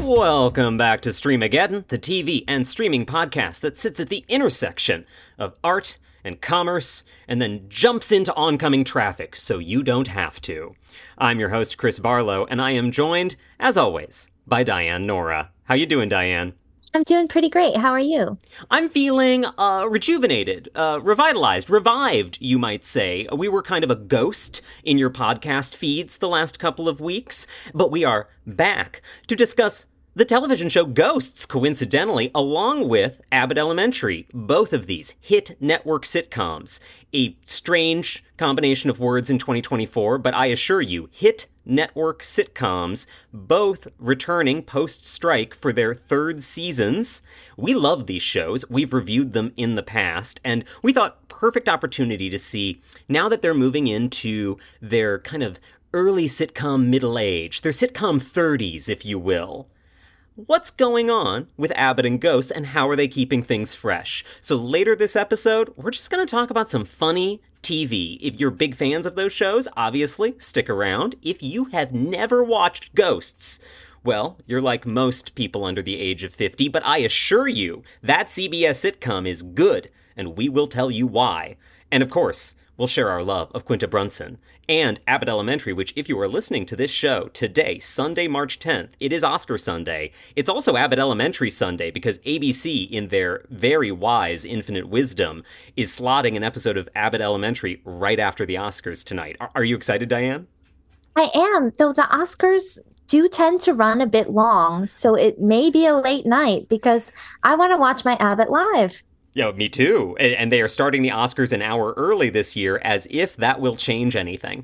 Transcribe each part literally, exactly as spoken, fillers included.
Welcome back to Streamageddon, the T V and streaming podcast that sits at the intersection of art and commerce and then jumps into oncoming traffic so you don't have to. I'm your host, Chris Barlow, and I am joined, as always, by Diane Nora. How you doing, Diane? I'm doing pretty great. How are you? I'm feeling uh, rejuvenated, uh, revitalized, revived, you might say. We were kind of a ghost in your podcast feeds the last couple of weeks, but we are back to discuss the television show Ghosts, coincidentally, along with Abbott Elementary, both of these hit network sitcoms. A strange combination of words in twenty twenty-four, but I assure you, hit network sitcoms, both returning post-strike for their third seasons. We love these shows. We've reviewed them in the past, and we thought perfect opportunity to see, now that they're moving into their kind of early sitcom middle age, their sitcom thirties, if you will. What's going on with Abbott and Ghosts, and how are they keeping things fresh? So later this episode, we're just going to talk about some funny T V. If you're big fans of those shows, obviously, stick around. If you have never watched Ghosts, well, you're like most people under the age of fifty, but I assure you, that C B S sitcom is good, and we will tell you why. And of course, we'll share our love of Quinta Brunson and Abbott Elementary, which, if you are listening to this show today, Sunday, March tenth, it is Oscar Sunday. It's also Abbott Elementary Sunday because A B C, in their very wise infinite wisdom, is slotting an episode of Abbott Elementary right after the Oscars tonight. Are, are you excited, Diane? I am, though the Oscars do tend to run a bit long, so it may be a late night because I want to watch my Abbott live. Yeah, me too. And they are starting the Oscars an hour early this year, as if that will change anything.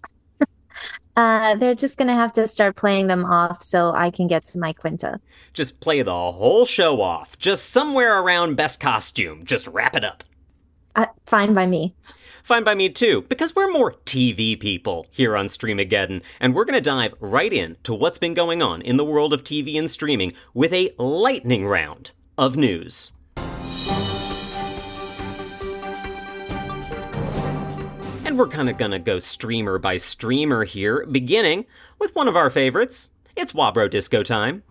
uh, they're just going to have to start playing them off so I can get to my Quinta. Just play the whole show off. Just somewhere around Best Costume. Just wrap it up. Uh, fine by me. Fine by me too, because we're more T V people here on Streamageddon, and we're going to dive right in to what's been going on in the world of T V and streaming with a lightning round of news. And we're kind of going to go streamer by streamer here, beginning with one of our favorites. It's Wabro Disco time.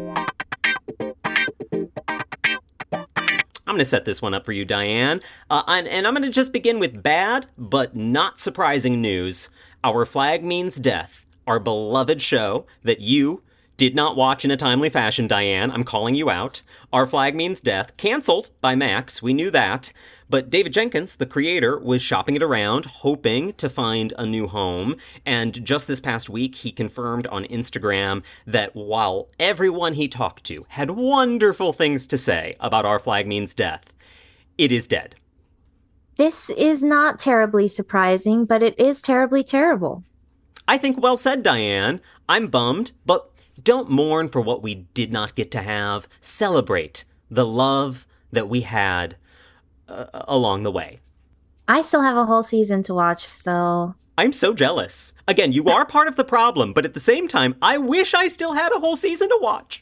I'm going to set this one up for you, Diane. Uh, and, and I'm going to just begin with bad, but not surprising news. Our Flag Means Death, our beloved show that you did not watch in a timely fashion, Diane. I'm calling you out. Our Flag Means Death, canceled by Max. We knew that. But David Jenkins, the creator, was shopping it around, hoping to find a new home. And just this past week, he confirmed on Instagram that while everyone he talked to had wonderful things to say about Our Flag Means Death, it is dead. This is not terribly surprising, but it is terribly terrible. I think well said, Diane. I'm bummed, but don't mourn for what we did not get to have. Celebrate the love that we had uh, along the way. I still have a whole season to watch, so... I'm so jealous. Again, you are part of the problem, but at the same time, I wish I still had a whole season to watch.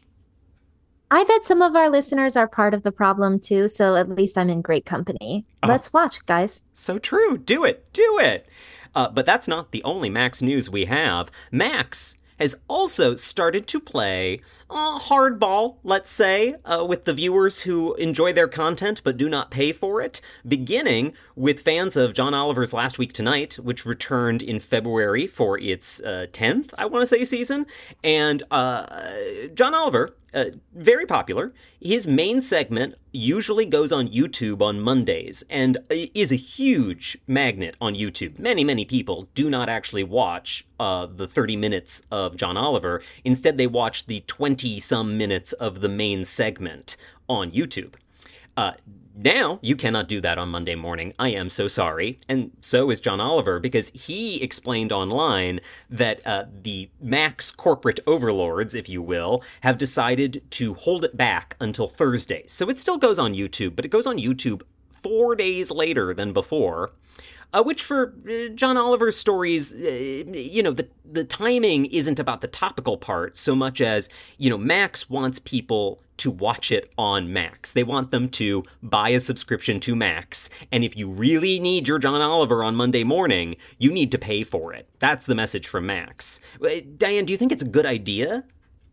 I bet some of our listeners are part of the problem too, so at least I'm in great company. Oh, let's watch, guys. So true. Do it. Do it. Uh, but that's not the only Max news we have. Max has also started to play uh, hardball, let's say, uh, with the viewers who enjoy their content but do not pay for it, beginning with fans of John Oliver's Last Week Tonight, which returned in February for its uh, tenth, I want to say, season. And uh, John Oliver, uh, very popular. His main segment usually goes on YouTube on Mondays and is a huge magnet on YouTube. Many, many people do not actually watch uh, the thirty minutes of John Oliver. Instead, they watch the twenty-some minutes of the main segment on YouTube. Uh, now, you cannot do that on Monday morning. I am so sorry. And so is John Oliver, because he explained online that uh, the Max corporate overlords, if you will, have decided to hold it back until Thursday. So it still goes on YouTube, but it goes on YouTube four days later than before. Uh, which for uh, John Oliver's stories, uh, you know, the, the timing isn't about the topical part so much as, you know, Max wants people to watch it on Max. They want them to buy a subscription to Max. And if you really need your John Oliver on Monday morning, you need to pay for it. That's the message from Max. Uh, Diane, do you think it's a good idea?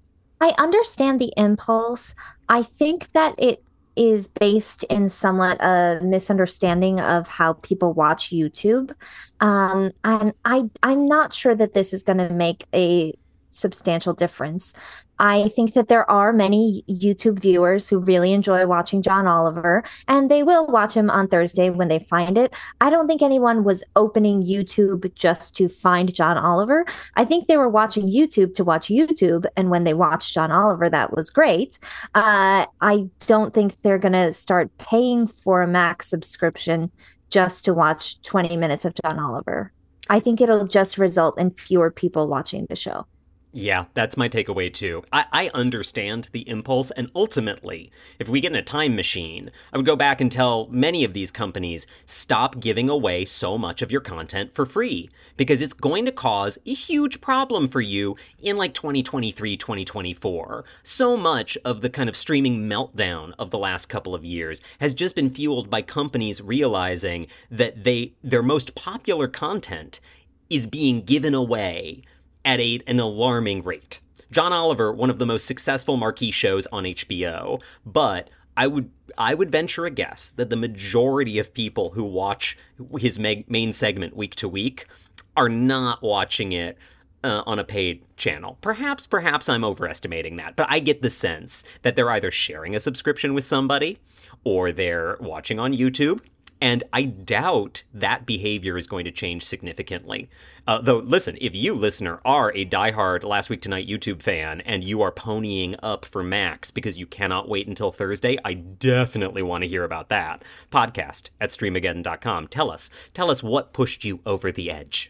I understand the impulse. I think that it is based in somewhat a misunderstanding of how people watch YouTube. Um, and I I'm not sure that this is going to make a substantial difference. I think that there are many YouTube viewers who really enjoy watching John Oliver, and they will watch him on Thursday when they find it. I don't think anyone was opening YouTube just to find John Oliver. I think they were watching YouTube to watch YouTube, and when they watched John Oliver, that was great. Uh, I don't think they're going to start paying for a Max subscription just to watch twenty minutes of John Oliver. I think it'll just result in fewer people watching the show. Yeah, that's my takeaway too. I, I understand the impulse, and ultimately, if we get in a time machine, I would go back and tell many of these companies, stop giving away so much of your content for free, because it's going to cause a huge problem for you in like twenty twenty-three, twenty twenty-four. So much of the kind of streaming meltdown of the last couple of years has just been fueled by companies realizing that they their most popular content is being given away at a, an alarming rate. John Oliver, one of the most successful marquee shows on H B O, but I would I would venture a guess that the majority of people who watch his meg- main segment week to week are not watching it uh, on a paid channel. Perhaps, perhaps I'm overestimating that, but I get the sense that they're either sharing a subscription with somebody or they're watching on YouTube. And I doubt that behavior is going to change significantly. Uh, though, listen, if you, listener, are a diehard Last Week Tonight YouTube fan and you are ponying up for Max because you cannot wait until Thursday, I definitely want to hear about that. Podcast at streamageddon dot com. Tell us. Tell us what pushed you over the edge.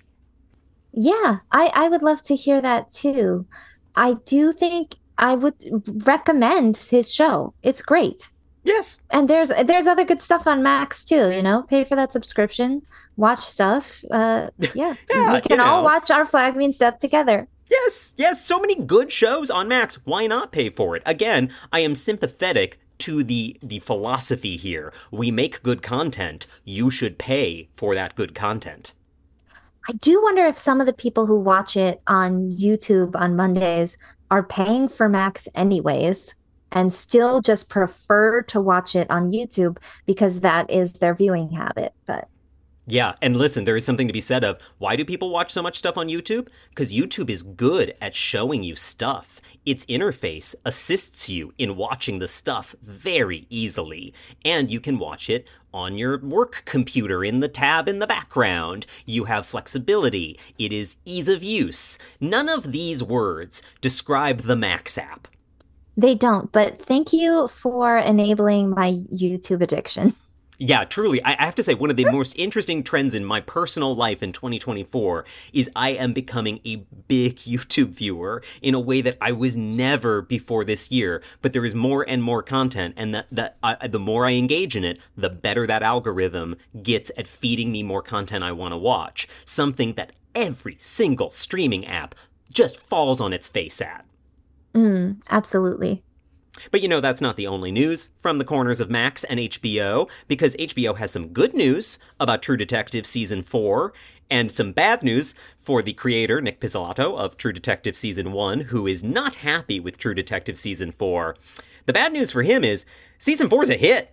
Yeah, I, I would love to hear that too. I do think I would recommend his show. It's great. Yes. And there's there's other good stuff on Max too, you know. Pay for that subscription, watch stuff. Uh yeah. yeah we can you know. all watch Our Flag Means Death together. Yes, yes, so many good shows on Max. Why not pay for it? Again, I am sympathetic to the the philosophy here. We make good content. You should pay for that good content. I do wonder if some of the people who watch it on YouTube on Mondays are paying for Max anyways, and still just prefer to watch it on YouTube because that is their viewing habit. But yeah, and listen, there is something to be said of, why do people watch so much stuff on YouTube? Because YouTube is good at showing you stuff. Its interface assists you in watching the stuff very easily, and you can watch it on your work computer in the tab in the background. You have flexibility. It is ease of use. None of these words describe the Max app. They don't, but thank you for enabling my YouTube addiction. Yeah, truly. I have to say, one of the most interesting trends in my personal life in twenty twenty-four is I am becoming a big YouTube viewer in a way that I was never before this year. But there is more and more content, and that, that I, the more I engage in it, the better that algorithm gets at feeding me more content I want to watch. Something that every single streaming app just falls on its face at. Mm, absolutely. But you know, that's not the only news from the corners of Max and H B O, because H B O has some good news about True Detective Season four, and some bad news for the creator, Nick Pizzolatto, of True Detective Season one, who is not happy with True Detective Season four. The bad news for him is Season four is a hit.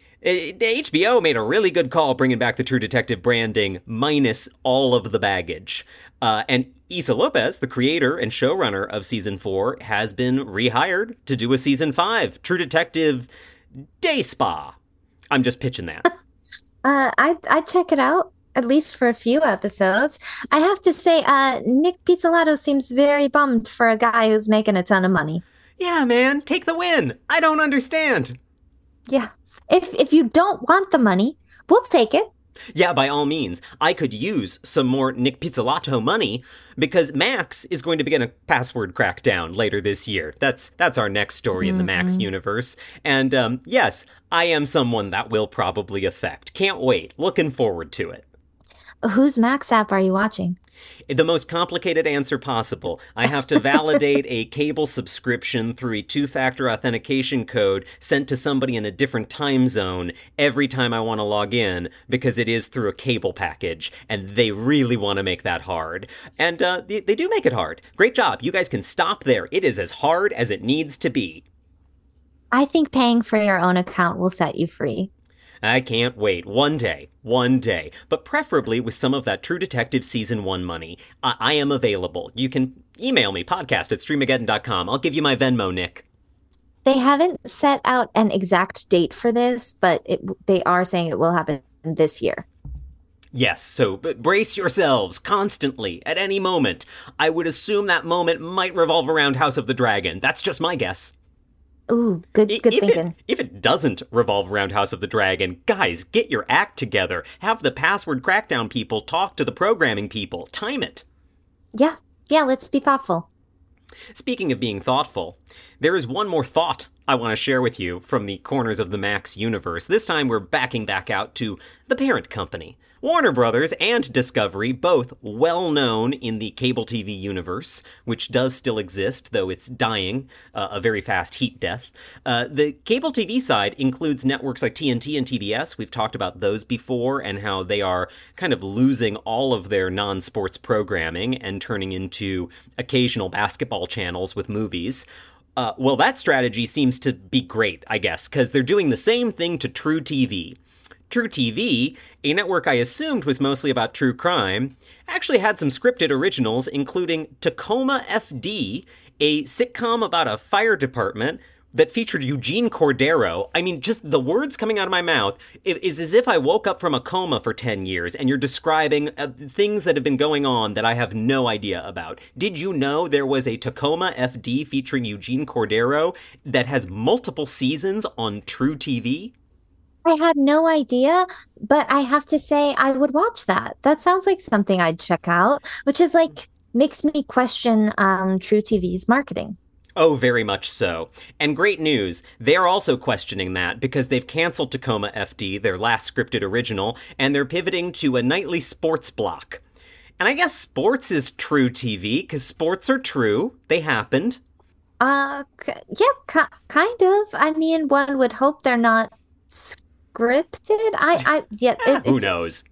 H B O made a really good call bringing back the True Detective branding, minus all of the baggage. Uh, and Issa Lopez, the creator and showrunner of Season four, has been rehired to do a Season five, True Detective Day Spa. I'm just pitching that. uh, I I check it out, at least for a few episodes. I have to say, uh, Nick Pizzolatto seems very bummed for a guy who's making a ton of money. Yeah, man, take the win. I don't understand. Yeah. If if you don't want the money, we'll take it. Yeah, by all means. I could use some more Nick Pizzolatto money, because Max is going to begin a password crackdown later this year. That's that's our next story mm-hmm. in the Max universe. And um, yes, I am someone that will probably affect. Can't wait. Looking forward to it. Whose Max app are you watching? The most complicated answer possible. I have to validate a cable subscription through a two-factor authentication code sent to somebody in a different time zone every time I want to log in, because it is through a cable package, and they really want to make that hard. And uh, they, they do make it hard. Great job. You guys can stop there. It is as hard as it needs to be. I think paying for your own account will set you free. I can't wait. One day. One day. But preferably with some of that True Detective Season one money. I, I am available. You can email me, podcast at streamageddon dot com. I'll give you my Venmo, Nick. They haven't set out an exact date for this, but it, they are saying it will happen this year. Yes, so brace yourselves constantly, at any moment. I would assume that moment might revolve around House of the Dragon. That's just my guess. Ooh, good, good if thinking. It, if it doesn't revolve around House of the Dragon, guys, get your act together. Have the Password Crackdown people talk to the programming people. Time it. Yeah, yeah, let's be thoughtful. Speaking of being thoughtful, there is one more thought I want to share with you from the corners of the Max universe. This time we're backing back out to the parent company. Warner Brothers and Discovery, both well known in the cable T V universe, which does still exist, though it's dying uh, a very fast heat death. Uh, the cable T V side includes networks like T N T and T B S. We've talked about those before and how they are kind of losing all of their non-sports programming and turning into occasional basketball channels with movies. Uh, well, that strategy seems to be great, I guess, because they're doing the same thing to True T V. True T V, a network I assumed was mostly about true crime, actually had some scripted originals, including Tacoma F D, a sitcom about a fire department that featured Eugene Cordero. I mean, just the words coming out of my mouth is as if I woke up from a coma for ten years and you're describing uh, things that have been going on that I have no idea about. Did you know there was a Tacoma F D featuring Eugene Cordero that has multiple seasons on True T V? I had no idea, but I have to say I would watch that. That sounds like something I'd check out, which is like makes me question um, True T V's marketing. Oh, very much so. And great news, they're also questioning that because they've canceled Tacoma F D, their last scripted original, and they're pivoting to a nightly sports block. And I guess sports is True T V, because sports are true. They happened. Uh, yeah, k- kind of. I mean, one would hope they're not scripted. I, I, yeah. It, Who knows?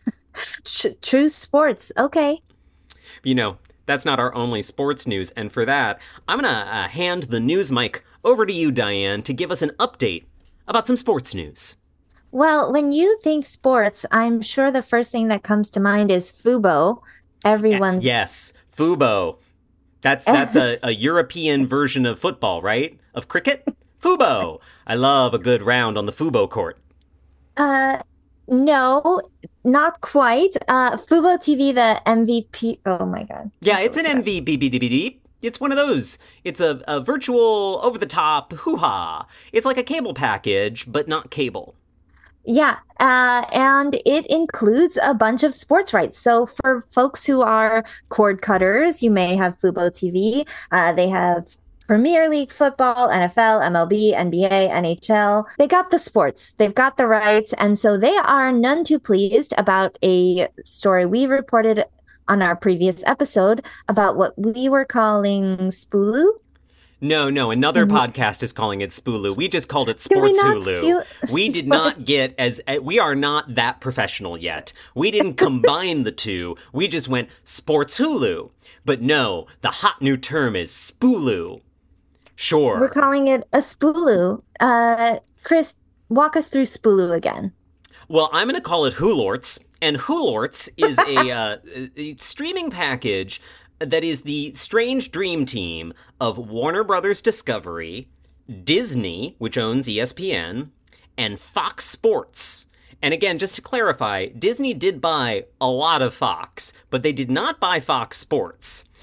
True sports. Okay. You know, that's not our only sports news. And for that, I'm going to uh, hand the news mic over to you, Diane, to give us an update about some sports news. Well, when you think sports, I'm sure the first thing that comes to mind is Fubo. Everyone's... Yes, Fubo. That's that's a, a European version of football, right? Of cricket? Fubo. I love a good round on the Fubo court. Uh, no, not quite. Uh, Fubo T V, the M V P. Oh my God. Yeah, it's an M V P. It's one of those. It's a, a virtual, over-the-top hoo-ha. It's like a cable package, but not cable. Yeah, uh, and it includes a bunch of sports rights. So for folks who are cord cutters, you may have Fubo T V. Uh, they have Premier League football, N F L, M L B, N B A, N H L. They got the sports. They've got the rights. And so they are none too pleased about a story we reported on our previous episode about what we were calling Spulu. No, no, another mm-hmm. podcast is calling it Spulu. We just called it Sports Hulu. Steal- we did not get as, we are not that professional yet. We didn't combine the two. We just went Sports Hulu. But no, the hot new term is Spulu. Sure. We're calling it a Spulu. Uh, Chris, walk us through Spulu again. Well, I'm going to call it Hulorts. And Hulorts is a, uh, a streaming package that is the strange dream team of Warner Brothers Discovery, Disney, which owns E S P N, and Fox Sports. And again, just to clarify, Disney did buy a lot of Fox, but they did not buy Fox Sports.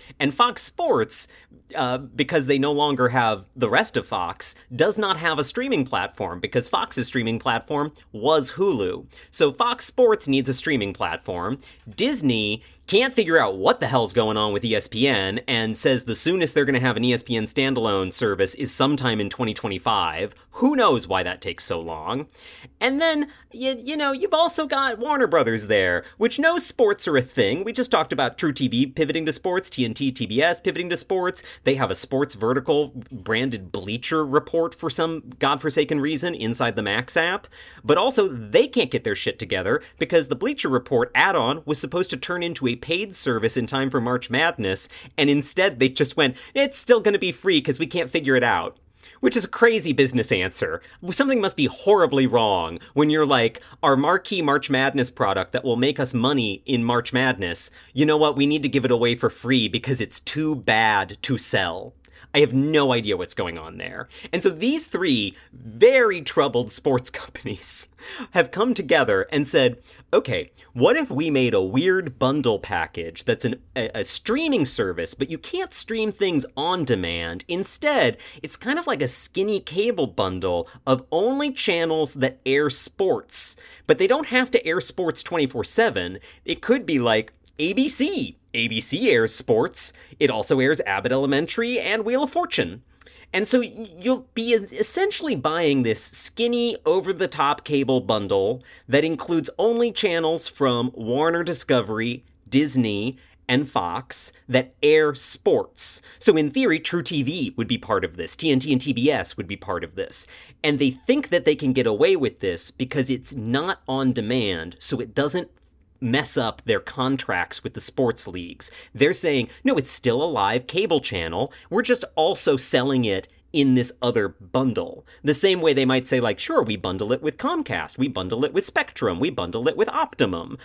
And Fox Sports, uh, because they no longer have the rest of Fox, does not have a streaming platform because Fox's streaming platform was Hulu. So Fox Sports needs a streaming platform. Disney can't figure out what the hell's going on with E S P N and says the soonest they're going to have an E S P N standalone service is sometime in twenty twenty-five. Who knows why that takes so long? And then, you, you know, you've also got Warner Brothers there, which knows sports are a thing. We just talked about True T V pivoting to sports, T N T, T B S pivoting to sports. They have a sports vertical branded Bleacher Report for some godforsaken reason inside the Max app. But also, they can't get their shit together because the Bleacher Report add-on was supposed to turn into a paid service in time for March Madness, and instead they just went, it's still going to be free because we can't figure it out. Which is a crazy business answer. Something must be horribly wrong when you're like, our marquee March Madness product that will make us money in March Madness, you know what, we need to give it away for free because it's too bad to sell. I have no idea what's going on there. And so these three very troubled sports companies have come together and said, okay, what if we made a weird bundle package that's an, a, a streaming service, but you can't stream things on demand. Instead, it's kind of like a skinny cable bundle of only channels that air sports. But they don't have to air sports twenty-four seven. It could be like A B C. A B C airs sports. It also airs Abbott Elementary and Wheel of Fortune. And so you'll be essentially buying this skinny, over-the-top cable bundle that includes only channels from Warner Discovery, Disney, and Fox that air sports. So in theory, True T V would be part of this. T N T and T B S would be part of this. And they think that they can get away with this because it's not on demand, so it doesn't mess up their contracts with the sports leagues. They're saying, no, it's still a live cable channel. We're just also selling it in this other bundle. The same way they might say, like, sure, we bundle it with Comcast, we bundle it with Spectrum, we bundle it with Optimum.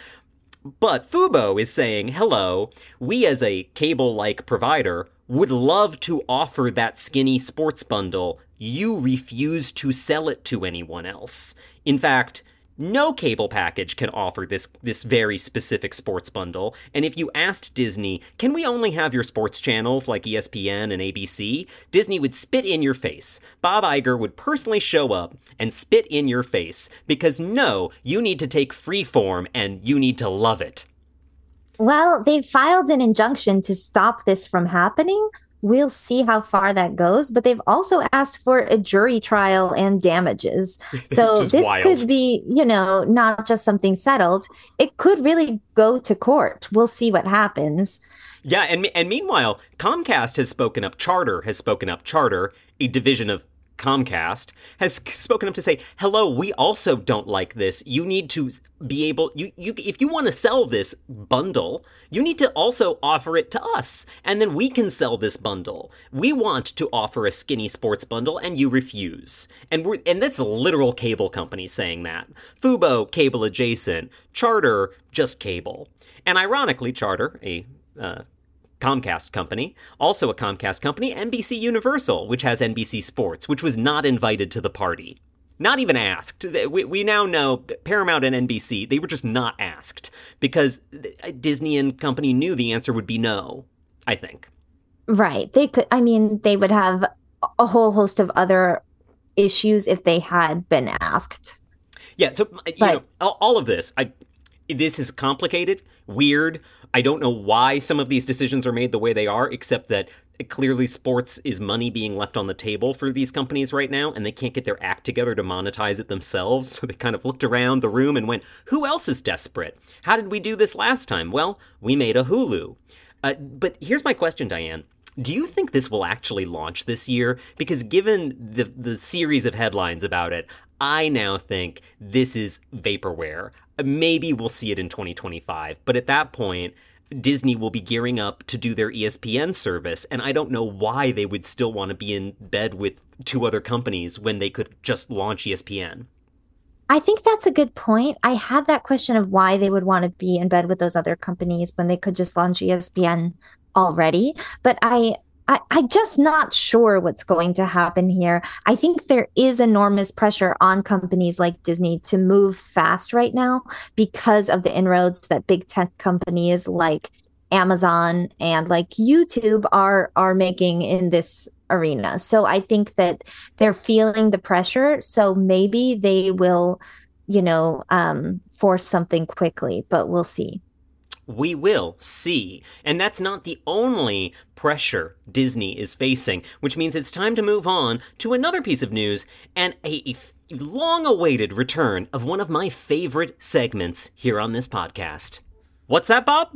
But Fubo is saying, hello, we as a cable-like provider would love to offer that skinny sports bundle. You refuse to sell it to anyone else. In fact, no cable package can offer this this very specific sports bundle, and if you asked Disney, can we only have your sports channels like E S P N and A B C, Disney would spit in your face. Bob Iger would personally show up and spit in your face, because no, you need to take Freeform and you need to love it. Well, they filed an injunction to stop this from happening. We'll see how far that goes, but they've also asked for a jury trial and damages. So this wild. Could be, you know, not just something settled. It could really go to court. We'll see what happens. Yeah, and and meanwhile, Comcast has spoken up. Charter has spoken up. Charter, a division of Comcast, has spoken up to say, hello, we also don't like this. You need to be able, you, you if you want to sell this bundle, you need to also offer it to us, and then we can sell this bundle. We want to offer a skinny sports bundle, and you refuse. And we're, and that's a literal cable company saying that. Fubo, cable adjacent. Charter, just cable. And ironically, Charter, a uh, Comcast company, also a Comcast company, N B C Universal, which has N B C Sports, which was not invited to the party. Not even asked. We, we now know that Paramount and N B C, they were just not asked because Disney and company knew the answer would be no, I think. Right. They could, I mean, they would have a whole host of other issues if they had been asked. Yeah, so, you but, know, all, all of this, I, this is complicated, weird. I don't know why some of these decisions are made the way they are, except that clearly sports is money being left on the table for these companies right now, and they can't get their act together to monetize it themselves. So they kind of looked around the room and went, who else is desperate? How did we do this last time? Well, we made a Hulu. Uh, but here's my question, Diane. Do you think this will actually launch this year? Because given the the series of headlines about it, I now think this is vaporware. Maybe we'll see it in twenty twenty-five, but at that point, Disney will be gearing up to do their E S P N service, and I don't know why they would still want to be in bed with two other companies when they could just launch E S P N. I think that's a good point. I had that question of why they would want to be in bed with those other companies when they could just launch E S P N already, but I I, I'm just not sure what's going to happen here. I think there is enormous pressure on companies like Disney to move fast right now because of the inroads that big tech companies like Amazon and like YouTube are are making in this arena. So I think that they're feeling the pressure. So maybe they will, you know, um, force something quickly, but we'll see. We will see. And that's not the only pressure Disney is facing, which means it's time to move on to another piece of news and a long-awaited return of one of my favorite segments here on this podcast. What's that, Bob?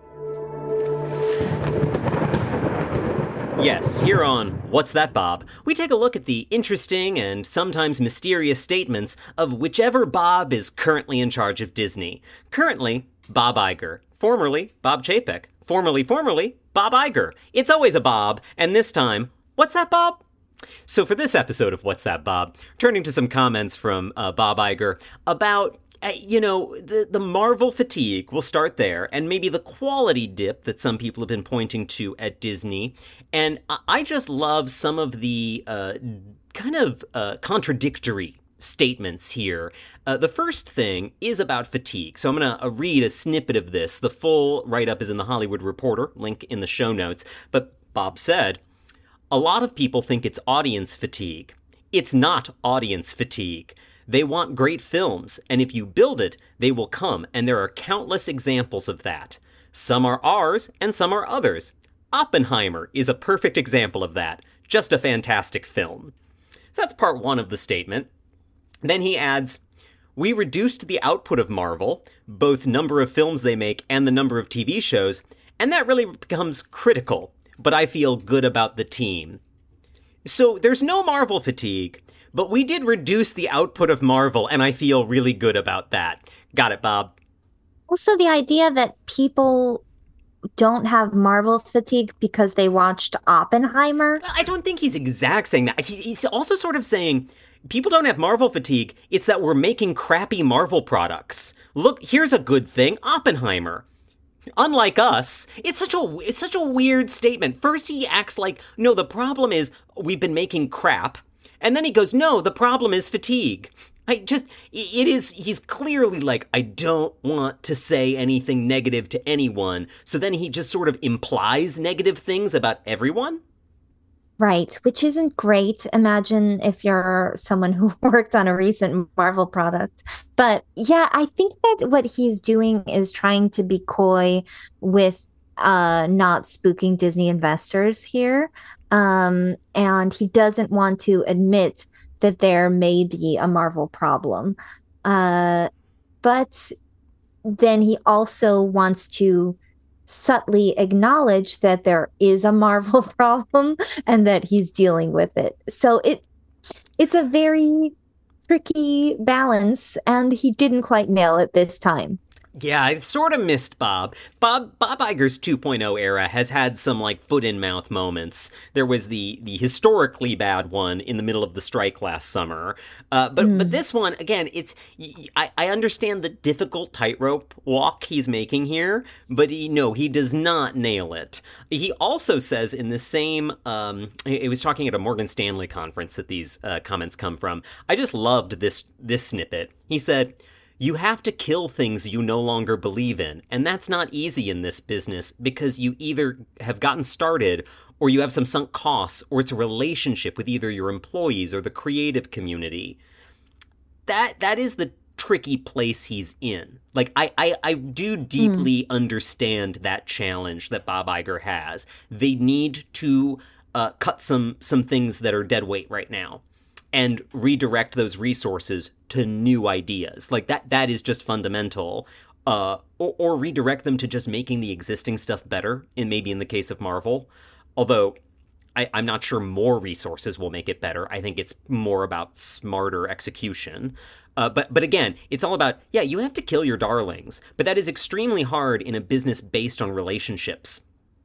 Yes, here on What's That, Bob, we take a look at the interesting and sometimes mysterious statements of whichever Bob is currently in charge of Disney. Currently, Bob Iger. Formerly, Bob Chapek. Formerly, formerly, Bob Iger. It's always a Bob, and this time, what's that, Bob? So for this episode of What's That, Bob, turning to some comments from uh, Bob Iger about Uh, you know, the, the Marvel fatigue, we'll start there, and maybe the quality dip that some people have been pointing to at Disney. And I just love some of the uh, kind of uh, contradictory statements here. Uh, the first thing is about fatigue. So I'm going to uh, read a snippet of this. The full write-up is in the Hollywood Reporter, link in the show notes. But Bob said, "A lot of people think it's audience fatigue. It's not audience fatigue. They want great films, and if you build it, they will come, and there are countless examples of that. Some are ours, and some are others. Oppenheimer is a perfect example of that. Just a fantastic film." So that's part one of the statement. Then he adds, "We reduced the output of Marvel, both number of films they make and the number of T V shows, and that really becomes critical, but I feel good about the team." So there's no Marvel fatigue, but we did reduce the output of Marvel, and I feel really good about that. Got it, Bob? Also, the idea that people don't have Marvel fatigue because they watched Oppenheimer. I don't think he's exact saying that. He's also sort of saying people don't have Marvel fatigue. It's that we're making crappy Marvel products. Look, here's a good thing, Oppenheimer. Unlike us, it's such a it's such a weird statement. First, he acts like, no, the problem is we've been making crap. And then he goes, no, the problem is fatigue. I just, it is, he's clearly like, I don't want to say anything negative to anyone. So then he just sort of implies negative things about everyone. Right, which isn't great. Imagine if you're someone who worked on a recent Marvel product. But yeah, I think that what he's doing is trying to be coy with uh, not spooking Disney investors here. Um, and he doesn't want to admit that there may be a Marvel problem. Uh, but then he also wants to subtly acknowledge that there is a Marvel problem and that he's dealing with it. So it it's a very tricky balance, and he didn't quite nail it this time. Yeah, I sort of missed Bob. Bob Bob Iger's two point oh era has had some, like, foot-in-mouth moments. There was the the historically bad one in the middle of the strike last summer. Uh, but mm. but this one, again, it's I, I understand the difficult tightrope walk he's making here, but he, no, he does not nail it. He also says in the same, um, he was talking at a Morgan Stanley conference that these uh, comments come from. I just loved this this snippet. He said, "You have to kill things you no longer believe in, and that's not easy in this business because you either have gotten started or you have some sunk costs or it's a relationship with either your employees or the creative community." That that is the tricky place he's in. Like, I, I, I do deeply mm. understand that challenge that Bob Iger has. They need to uh, cut some some things that are dead weight right now and redirect those resources to new ideas. Like, that that is just fundamental. Uh, or, or redirect them to just making the existing stuff better, and maybe in the case of Marvel. Although, I, I'm not sure more resources will make it better. I think it's more about smarter execution. Uh, but but again, it's all about, yeah, you have to kill your darlings. But that is extremely hard in a business based on relationships.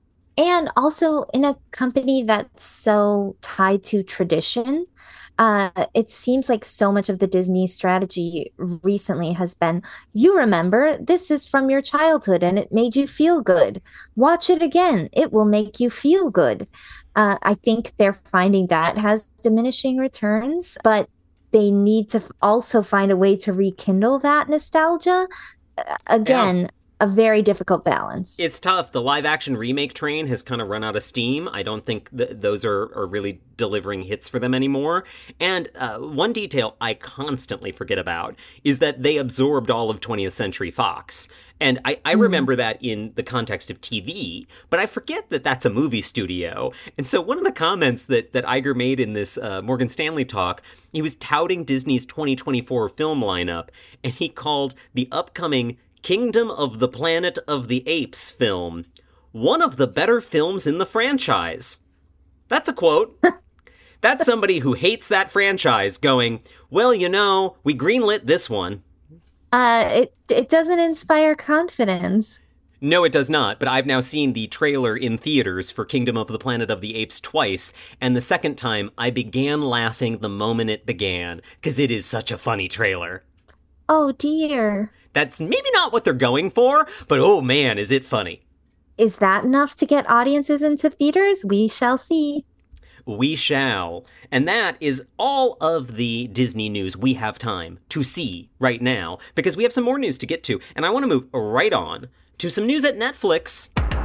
And also in a company that's so tied to tradition. Uh, it seems like so much of the Disney strategy recently has been, you remember, this is from your childhood and it made you feel good. Watch it again. It will make you feel good. Uh, I think they're finding that has diminishing returns, but they need to also find a way to rekindle that nostalgia. Uh, again, a very difficult balance. It's tough. The live action remake train has kind of run out of steam. I don't think th- those are, are really delivering hits for them anymore. And uh, one detail I constantly forget about is that they absorbed all of twentieth Century Fox. And I, I mm. remember that in the context of T V, but I forget that that's a movie studio. And so one of the comments that, that Iger made in this uh, Morgan Stanley talk, he was touting Disney's twenty twenty-four film lineup, and he called the upcoming Kingdom of the Planet of the Apes film one of the better films in the franchise. That's a quote. That's somebody who hates that franchise going, well, you know, we greenlit this one. Uh, it it doesn't inspire confidence. No, it does not, but I've now seen the trailer in theaters for Kingdom of the Planet of the Apes twice, and the second time I began laughing the moment it began, because it is such a funny trailer. Oh, dear. That's maybe not what they're going for, but oh man, is it funny. Is that enough to get audiences into theaters? We shall see. We shall. And that is all of the Disney news we have time to see right now, because we have some more news to get to, and I want to move right on to some news at Netflix.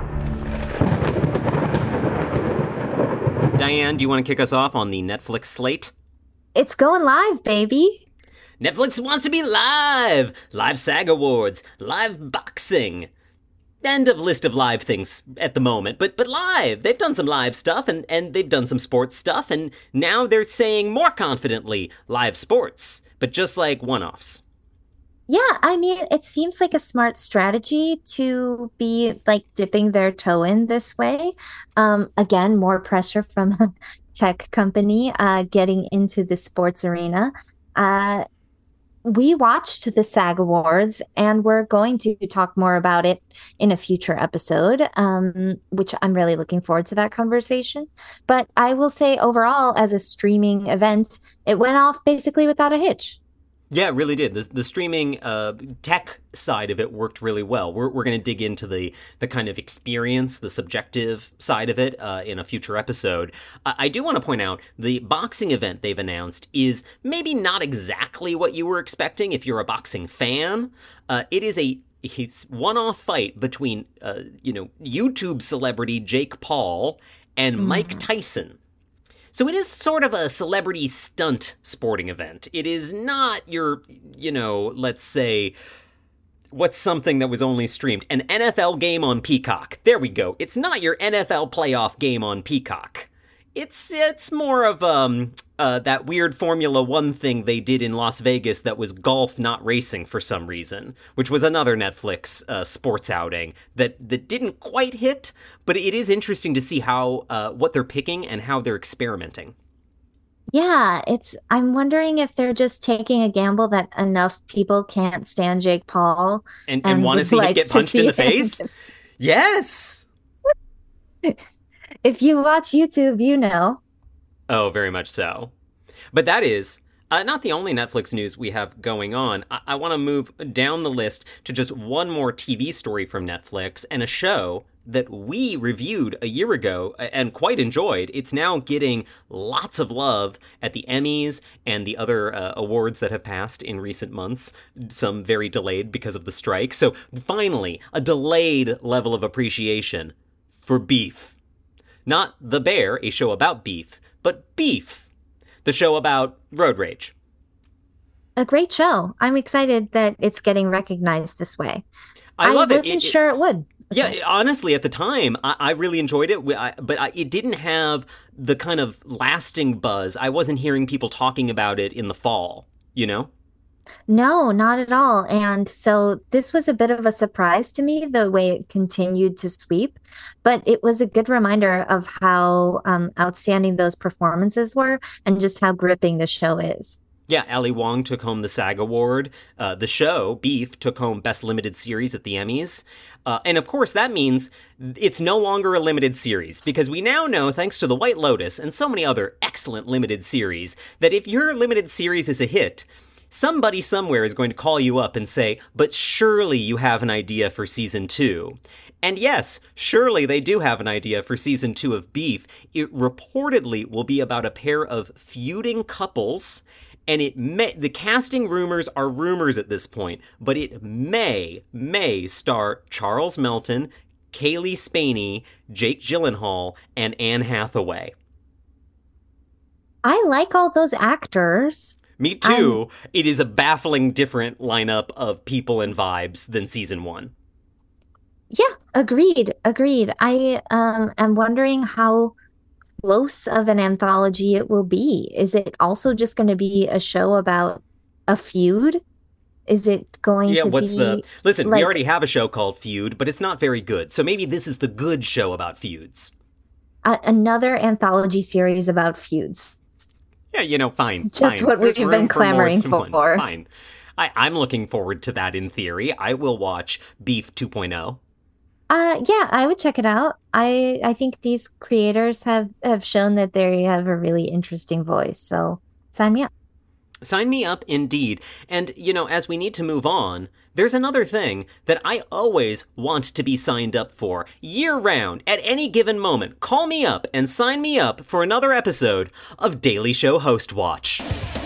Diane, do you want to kick us off on the Netflix slate? It's going live, baby. Netflix wants to be live! Live SAG Awards, live boxing. End of list of live things at the moment, but but live. They've done some live stuff, and, and they've done some sports stuff, and now they're saying more confidently live sports, but just like one-offs. Yeah, I mean, it seems like a smart strategy to be like dipping their toe in this way. Um, again, more pressure from a tech company uh, getting into the sports arena. Uh, we watched the SAG Awards, and we're going to talk more about it in a future episode, um, which I'm really looking forward to that conversation. But I will say overall, as a streaming event, it went off basically without a hitch. Yeah, it really did. The, the streaming uh, tech side of it worked really well. We're we're going to dig into the the kind of experience, the subjective side of it uh, in a future episode. Uh, I do want to point out the boxing event they've announced is maybe not exactly what you were expecting if you're a boxing fan. Uh, it is a one-off fight between uh, you know YouTube celebrity Jake Paul and mm-hmm. Mike Tyson. So it is sort of a celebrity stunt sporting event. It is not your, you know, let's say, what's something that was only streamed? An N F L game on Peacock. There we go. It's not your N F L playoff game on Peacock. It's it's more of um uh, that weird Formula One thing they did in Las Vegas that was golf, not racing for some reason, which was another Netflix uh, sports outing that, that didn't quite hit, but it is interesting to see how uh, what they're picking and how they're experimenting. Yeah, it's. I'm wondering if they're just taking a gamble that enough people can't stand Jake Paul and, and, and want to see like him get punched in the face. Yes. If you watch YouTube, you know. Oh, very much so. But that is uh, not the only Netflix news we have going on. I, I want to move down the list to just one more T V story from Netflix and a show that we reviewed a year ago and quite enjoyed. It's now getting lots of love at the Emmys and the other uh, awards that have passed in recent months, some very delayed because of the strike. So finally, a delayed level of appreciation for Beef. Not The Bear, a show about beef, but Beef, the show about road rage. A great show. I'm excited that it's getting recognized this way. I love I it. wasn't it, sure it would. Yeah, honestly, at the time, I, I really enjoyed it, I, but I, it didn't have the kind of lasting buzz. I wasn't hearing people talking about it in the fall, you know? No, not at all. And so this was a bit of a surprise to me, the way it continued to sweep. But it was a good reminder of how um, outstanding those performances were and just how gripping the show is. Yeah, Ali Wong took home the SAG Award. Uh, the show, Beef, took home Best Limited Series at the Emmys. Uh, and of course, that means it's no longer a limited series, because we now know, thanks to The White Lotus and so many other excellent limited series, that if your limited series is a hit, somebody somewhere is going to call you up and say, but surely you have an idea for season two. And yes, surely they do have an idea for season two of Beef. It reportedly will be about a pair of feuding couples And it may, the casting rumors are rumors at this point, but it may, may star Charles Melton, Kaylee Spaney, Jake Gyllenhaal, and Anne Hathaway. I like all those actors. Me too. I'm... It is a baffling different lineup of people and vibes than season one. Yeah, agreed, agreed. I um, am wondering how close of an anthology it will be. Is it also just going to be a show about a feud? Is it going yeah, to what's be... the... Listen, like... we already have a show called Feud, but it's not very good. So maybe this is the good show about feuds. A- another anthology series about feuds. Yeah, you know, fine. Just fine. what There's we've been for clamoring for. for. Fine. I, I'm looking forward to that in theory. I will watch Beef two point oh. Uh, yeah, I would check it out. I I think these creators have, have shown that they have a really interesting voice. So sign me up. Sign me up, indeed. And, you know, as we need to move on, there's another thing that I always want to be signed up for, year-round, at any given moment. Call me up and sign me up for another episode of Daily Show Host Watch.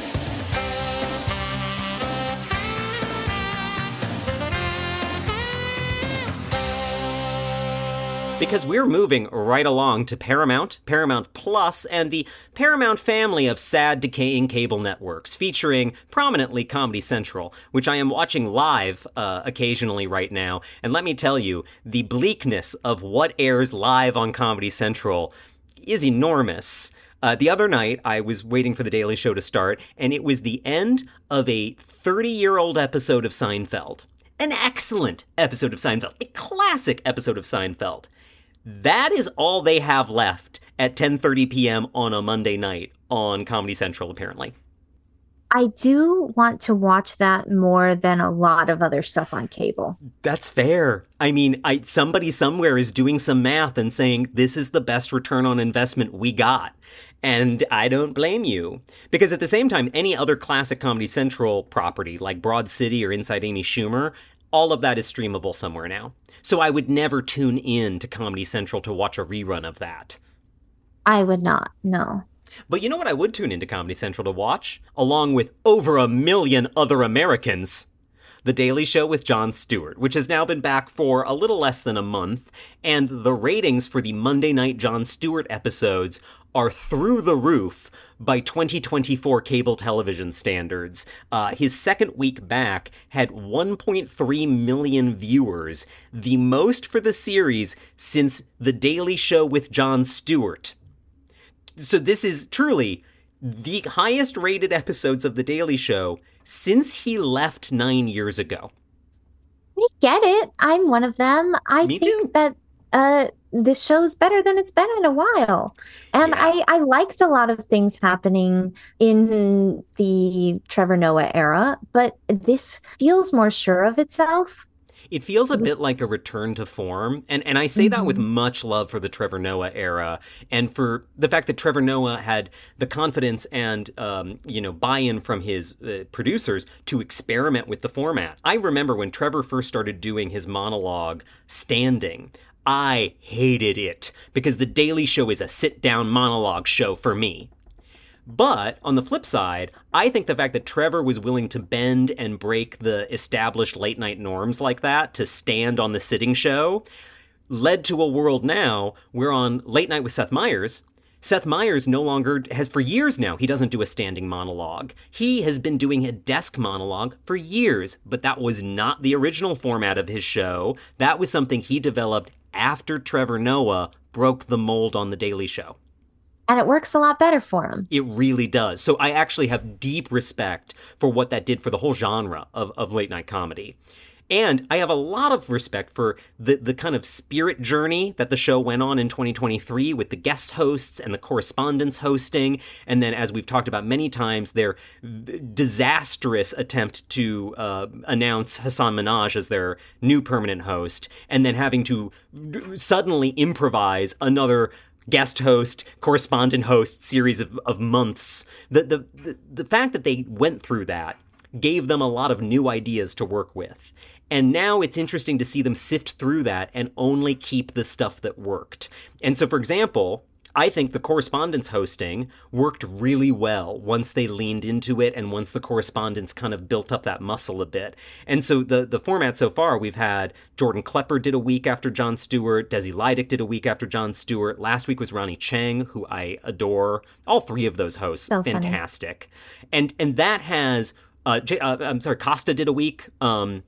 Because we're moving right along to Paramount, Paramount Plus, and the Paramount family of sad, decaying cable networks, featuring prominently Comedy Central, which I am watching live uh, occasionally right now. And let me tell you, the bleakness of what airs live on Comedy Central is enormous. Uh, the other night, I was waiting for The Daily Show to start, and it was the end of a thirty-year-old episode of Seinfeld. An excellent episode of Seinfeld. A classic episode of Seinfeld. That is all they have left at ten thirty p.m. on a Monday night on Comedy Central, apparently. I do want to watch that more than a lot of other stuff on cable. That's fair. I mean, I somebody somewhere is doing some math and saying this is the best return on investment we got. And I don't blame you. Because at the same time, any other classic Comedy Central property, like Broad City or Inside Amy Schumer, all of that is streamable somewhere now. So I would never tune in to Comedy Central to watch a rerun of that. I would not, no. But you know what I would tune into Comedy Central to watch? Along with over a million other Americans. The Daily Show with Jon Stewart, which has now been back for a little less than a month, and the ratings for the Monday night Jon Stewart episodes are through the roof by twenty twenty-four cable television standards. Uh, his second week back had one point three million viewers, the most for the series since The Daily Show with Jon Stewart. So this is truly the highest rated episodes of The Daily Show since he left nine years ago. I get it. I'm one of them. I Me think too. that uh, this show's better than it's been in a while. And Yeah. I, I liked a lot of things happening in the Trevor Noah era, but this feels more sure of itself. It feels a bit like a return to form, and, and I say mm-hmm. that with much love for the Trevor Noah era, and for the fact that Trevor Noah had the confidence and um, you know buy-in from his uh, producers to experiment with the format. I remember when Trevor first started doing his monologue standing, I hated it, because The Daily Show is a sit-down monologue show for me. But on the flip side, I think the fact that Trevor was willing to bend and break the established late night norms like that to stand on the sitting show led to a world now where on Late Night with Seth Meyers, Seth Meyers no longer has, for years now, he doesn't do a standing monologue. He has been doing a desk monologue for years, but that was not the original format of his show. That was something he developed after Trevor Noah broke the mold on The Daily Show. And it works a lot better for him. It really does. So I actually have deep respect for what that did for the whole genre of, of late night comedy. And I have a lot of respect for the, the kind of spirit journey that the show went on in twenty twenty-three with the guest hosts and the correspondents hosting. And then, as we've talked about many times, their disastrous attempt to uh, announce Hassan Minhaj as their new permanent host, and then having to suddenly improvise another guest host, correspondent host series of, of months. The, the the the fact that they went through that gave them a lot of new ideas to work with. And now it's interesting to see them sift through that and only keep the stuff that worked. And so, for example, I think the correspondence hosting worked really well once they leaned into it and once the correspondence kind of built up that muscle a bit. And so the, the format so far, we've had Jordan Klepper did a week after Jon Stewart, Desi Lydic did a week after Jon Stewart. Last week was Ronny Chieng, who I adore. All three of those hosts, So fantastic. And and that has, uh, J- uh, I'm sorry, Costa did a week. Um,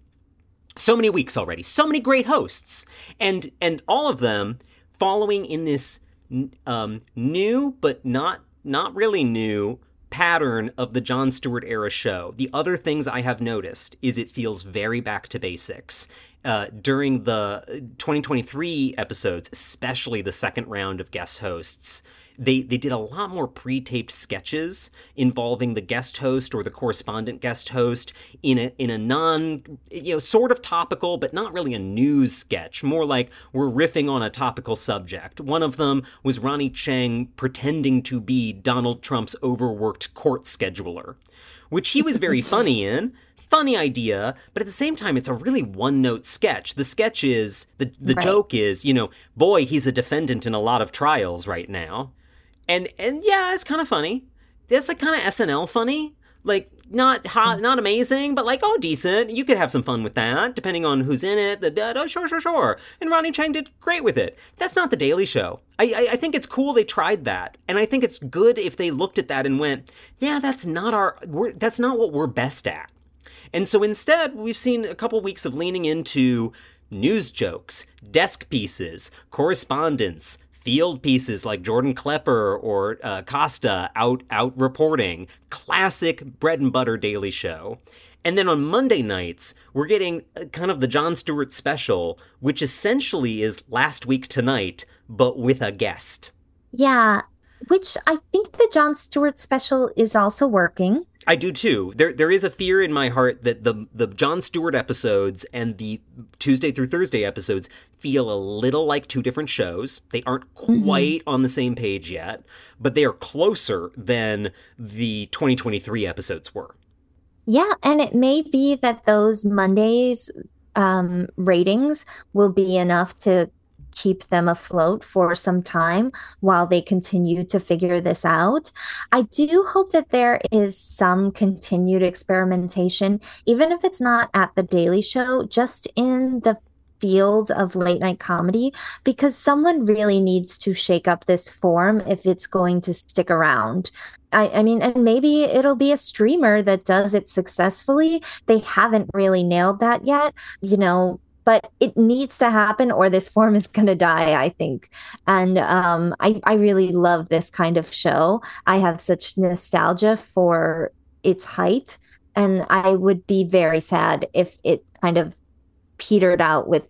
so many weeks already, so many great hosts. And, and all of them following in this Um, new, but not not really new pattern of the Jon Stewart era show. The other things I have noticed is it feels very back to basics. Uh, during the twenty twenty-three episodes, especially the second round of guest hosts, they they did a lot more pre-taped sketches involving the guest host or the correspondent guest host in a in a non, you know, sort of topical, but not really a news sketch. More like we're riffing on a topical subject. One of them was Ronny Chieng pretending to be Donald Trump's overworked court scheduler, which he was very funny in. Funny idea, but at the same time, it's a really one-note sketch. The sketch is, the, the Right. joke is, you know, boy, he's a defendant in a lot of trials right now. And, and yeah, it's kind of funny. It's like kind of S N L funny. Like, not hot, not amazing, but like, oh, decent. You could have some fun with that, depending on who's in it. The, the, oh, sure, sure, sure. And Ronny Chieng did great with it. That's not The Daily Show. I, I, I think it's cool they tried that. And I think it's good if they looked at that and went, yeah, that's not our, we're, that's not what we're best at. And so instead, we've seen a couple weeks of leaning into news jokes, desk pieces, correspondence, field pieces like Jordan Klepper or uh, Costa out out reporting, classic bread and butter Daily Show. And then on Monday nights, we're getting kind of the Jon Stewart special, which essentially is Last Week Tonight, but with a guest. Yeah, which I think the Jon Stewart special is also working. I do too. There, there is a fear in my heart that the the Jon Stewart episodes and the Tuesday through Thursday episodes feel a little like two different shows. They aren't quite mm-hmm. on the same page yet, but they are closer than the twenty twenty-three episodes were. Yeah, and it may be that those Mondays um, ratings will be enough to keep them afloat for some time while they continue to figure this out. I do hope that there is some continued experimentation, even if it's not at The Daily Show, just in the field of late night comedy, because someone really needs to shake up this form if it's going to stick around. I, I mean, and maybe it'll be a streamer that does it successfully. They haven't really nailed that yet, you know, but it needs to happen or this form is going to die, I think. And um, I, I really love this kind of show. I have such nostalgia for its height, and I would be very sad if it kind of petered out with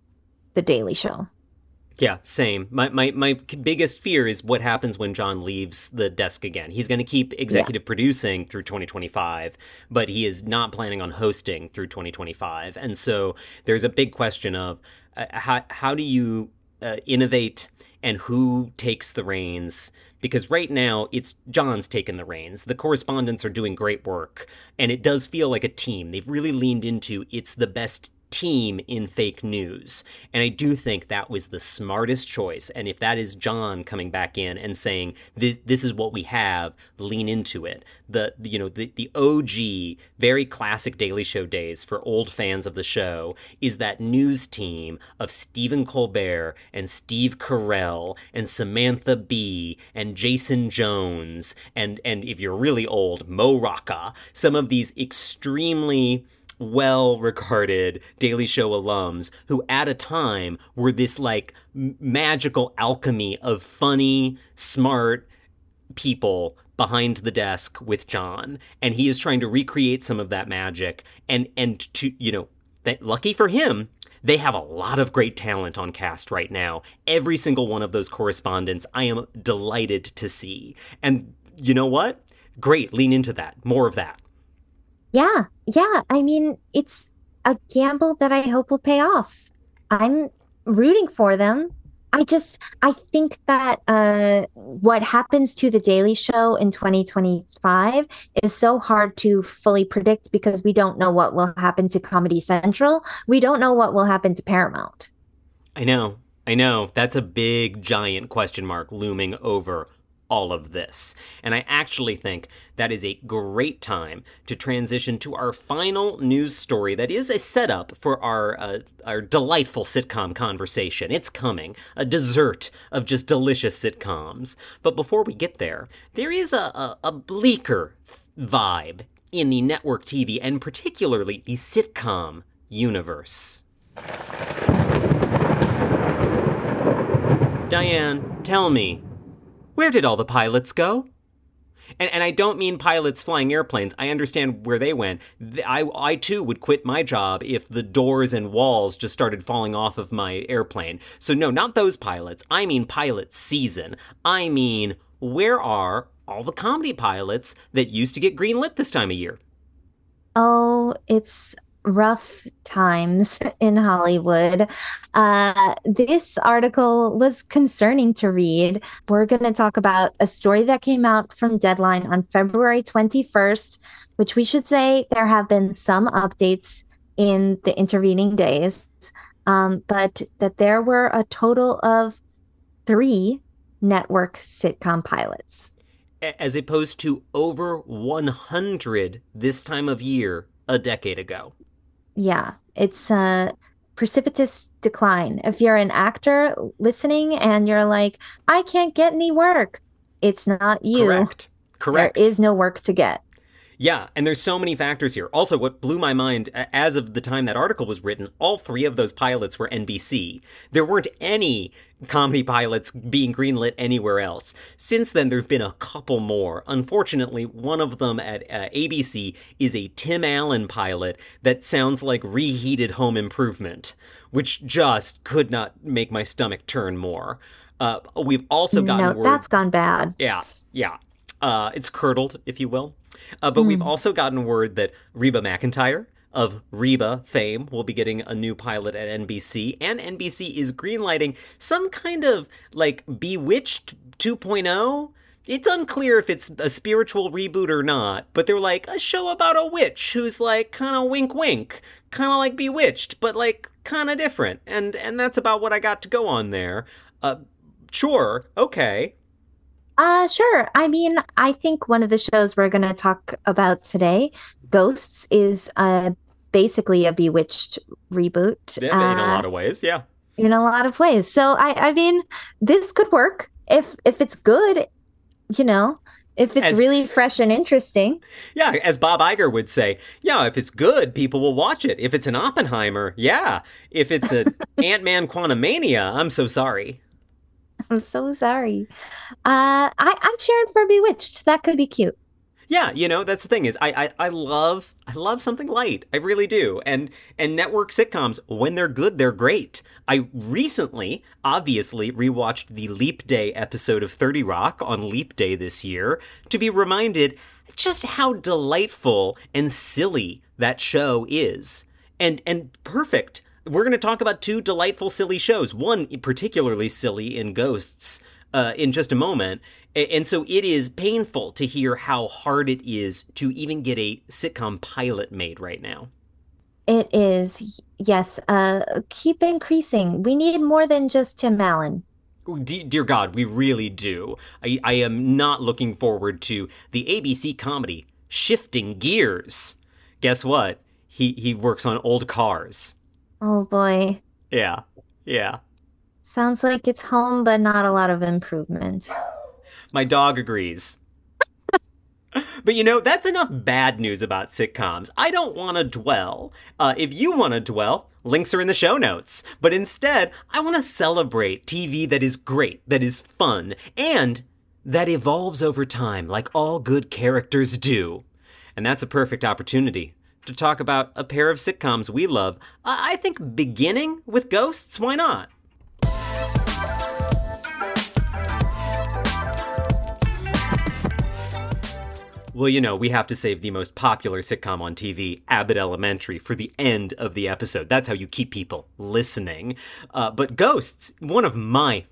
The Daily Show. Yeah, same. My, my my biggest fear is what happens when Jon leaves the desk again. He's going to keep executive yeah. producing through twenty twenty-five, but he is not planning on hosting through twenty twenty-five. And so there's a big question of uh, how how do you uh, innovate and who takes the reins? Because right now it's Jon's taken the reins. The correspondents are doing great work, and it does feel like a team. They've really leaned into it's the best team in fake news. And I do think that was the smartest choice. And if that is Jon coming back in and saying, this, this is what we have, lean into it. The, you know, the, the O G, very classic Daily Show days for old fans of the show is that news team of Stephen Colbert and Steve Carell and Samantha Bee and Jason Jones and, and if you're really old, Mo Rocca, some of these extremely well-regarded Daily Show alums who at a time were this like m- magical alchemy of funny, smart people behind the desk with Jon. And he is trying to recreate some of that magic. And, and to, you know, that lucky for him, they have a lot of great talent on cast right now. Every single one of those correspondents, I am delighted to see. And you know what? Great, lean into that. More of that. Yeah, yeah. I mean, it's a gamble that I hope will pay off. I'm rooting for them. I just, I think that uh, what happens to The Daily Show in twenty twenty-five is so hard to fully predict because we don't know what will happen to Comedy Central. We don't know what will happen to Paramount. I know. I know, that's a big, giant question mark looming over all of this. And I actually think that is a great time to transition to our final news story that is a setup for our uh, our delightful sitcom conversation. It's coming, a dessert of just delicious sitcoms. But before we get there, there is a, a, a bleaker vibe in the network T V and particularly the sitcom universe. Diane, tell me, where did all the pilots go? And and I don't mean pilots flying airplanes. I understand where they went. I, I too would quit my job if the doors and walls just started falling off of my airplane. So no, not those pilots. I mean pilot season. I mean, where are all the comedy pilots that used to get greenlit this time of year? Oh, it's rough times in Hollywood. Uh, this article was concerning to read. We're going to talk about a story that came out from Deadline on February twenty-first, which we should say there have been some updates in the intervening days, um, but that there were a total of three network sitcom pilots. As opposed to over one hundred this time of year a decade ago. Yeah, it's a precipitous decline. If you're an actor listening and you're like, I can't get any work, it's not you. Correct. Correct. There is no work to get. Yeah, and there's so many factors here. Also, what blew my mind, as of the time that article was written, all three of those pilots were N B C. There weren't any comedy pilots being greenlit anywhere else. Since then, there've been a couple more. Unfortunately, one of them at uh, A B C is a Tim Allen pilot that sounds like reheated Home Improvement, which just could not make my stomach turn more. Uh, we've also gotten no, word... that's gone bad. Yeah, yeah. Uh, it's curdled, if you will. Uh, but mm. we've also gotten word that Reba McEntire of Reba fame will be getting a new pilot at N B C, and N B C is greenlighting some kind of, like, Bewitched two point oh. It's unclear if it's a spiritual reboot or not, but they're like, a show about a witch who's, like, kind of wink-wink, kind of like Bewitched, but, like, kind of different. And, and that's about what I got to go on there. Uh, sure, okay. Uh, sure. I mean, I think one of the shows we're going to talk about today, Ghosts, is uh, basically a Bewitched reboot. Yeah, in uh, a lot of ways, yeah. In a lot of ways. So, I, I mean, this could work if if it's good, you know, if it's as, really fresh and interesting. Yeah, as Bob Iger would say, yeah, if it's good, people will watch it. If it's an Oppenheimer, yeah. If it's an Ant-Man Quantumania, I'm so sorry. I'm so sorry. Uh, I, I'm cheering for Bewitched. That could be cute. Yeah, you know, that's the thing is I, I, I love I love something light. I really do. And and network sitcoms, when they're good, they're great. I recently, obviously, rewatched the Leap Day episode of thirty Rock on Leap Day this year to be reminded just how delightful and silly that show is. And and perfect. We're going to talk about two delightful, silly shows. One particularly silly in Ghosts uh, in just a moment. And so it is painful to hear how hard it is to even get a sitcom pilot made right now. It is, yes. Uh, keep increasing. We need more than just Tim Allen. Dear God, we really do. I, I am not looking forward to the A B C comedy Shifting Gears. Guess what? He he works on old cars. Oh, boy. Yeah, yeah. Sounds like it's home, but not a lot of improvement. My dog agrees. But, you know, that's enough bad news about sitcoms. I don't want to dwell. Uh, if you want to dwell, links are in the show notes. But instead, I want to celebrate T V that is great, that is fun, and that evolves over time like all good characters do. And that's a perfect opportunity to talk about a pair of sitcoms we love. I think beginning with Ghosts, why not? Well, you know, we have to save the most popular sitcom on T V, Abbott Elementary, for the end of the episode. That's how you keep people listening. Uh, but Ghosts, one of my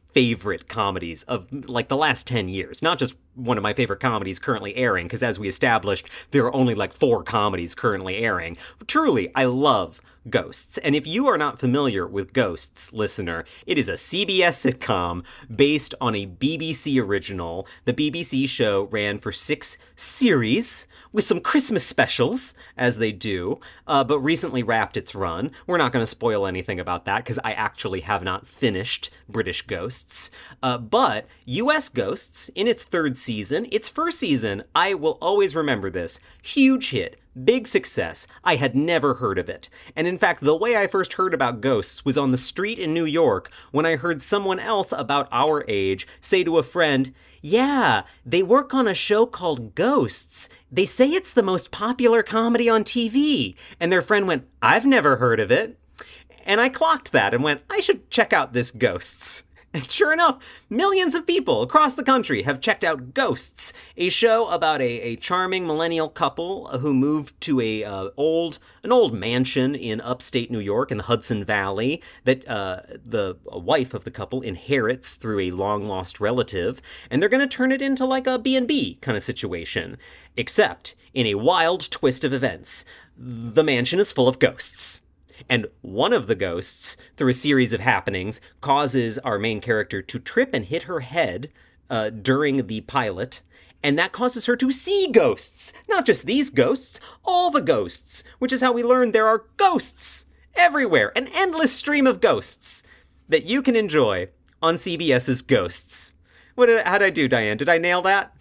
favorite comedies of like the last ten years. Not just one of my favorite comedies currently airing, because as we established, there are only like four comedies currently airing. But truly, I love Ghosts. And if you are not familiar with Ghosts, listener, it is a C B S sitcom based on a B B C original. The B B C show ran for six series with some Christmas specials, as they do, uh, but recently wrapped its run. We're not going to spoil anything about that because I actually have not finished British Ghosts. Uh, but U S Ghosts, in its third season, its first season, I will always remember this, huge hit. Big success. I had never heard of it. And in fact, the way I first heard about Ghosts was on the street in New York when I heard someone else about our age say to a friend, yeah, they work on a show called Ghosts. They say it's the most popular comedy on T V. And their friend went, I've never heard of it. And I clocked that and went, I should check out this Ghosts. And sure enough, millions of people across the country have checked out Ghosts, a show about a, a charming millennial couple who moved to a uh, old an old mansion in upstate New York in the Hudson Valley that uh, the wife of the couple inherits through a long-lost relative, and they're going to turn it into like a B and B kind of situation. Except, in a wild twist of events, the mansion is full of ghosts. And one of the ghosts, through a series of happenings, causes our main character to trip and hit her head uh, during the pilot, and that causes her to see ghosts. Not just these ghosts, all the ghosts, which is how we learn there are ghosts everywhere, an endless stream of ghosts that you can enjoy on CBS's Ghosts. What did, how'd I do, Diane? Did I nail that?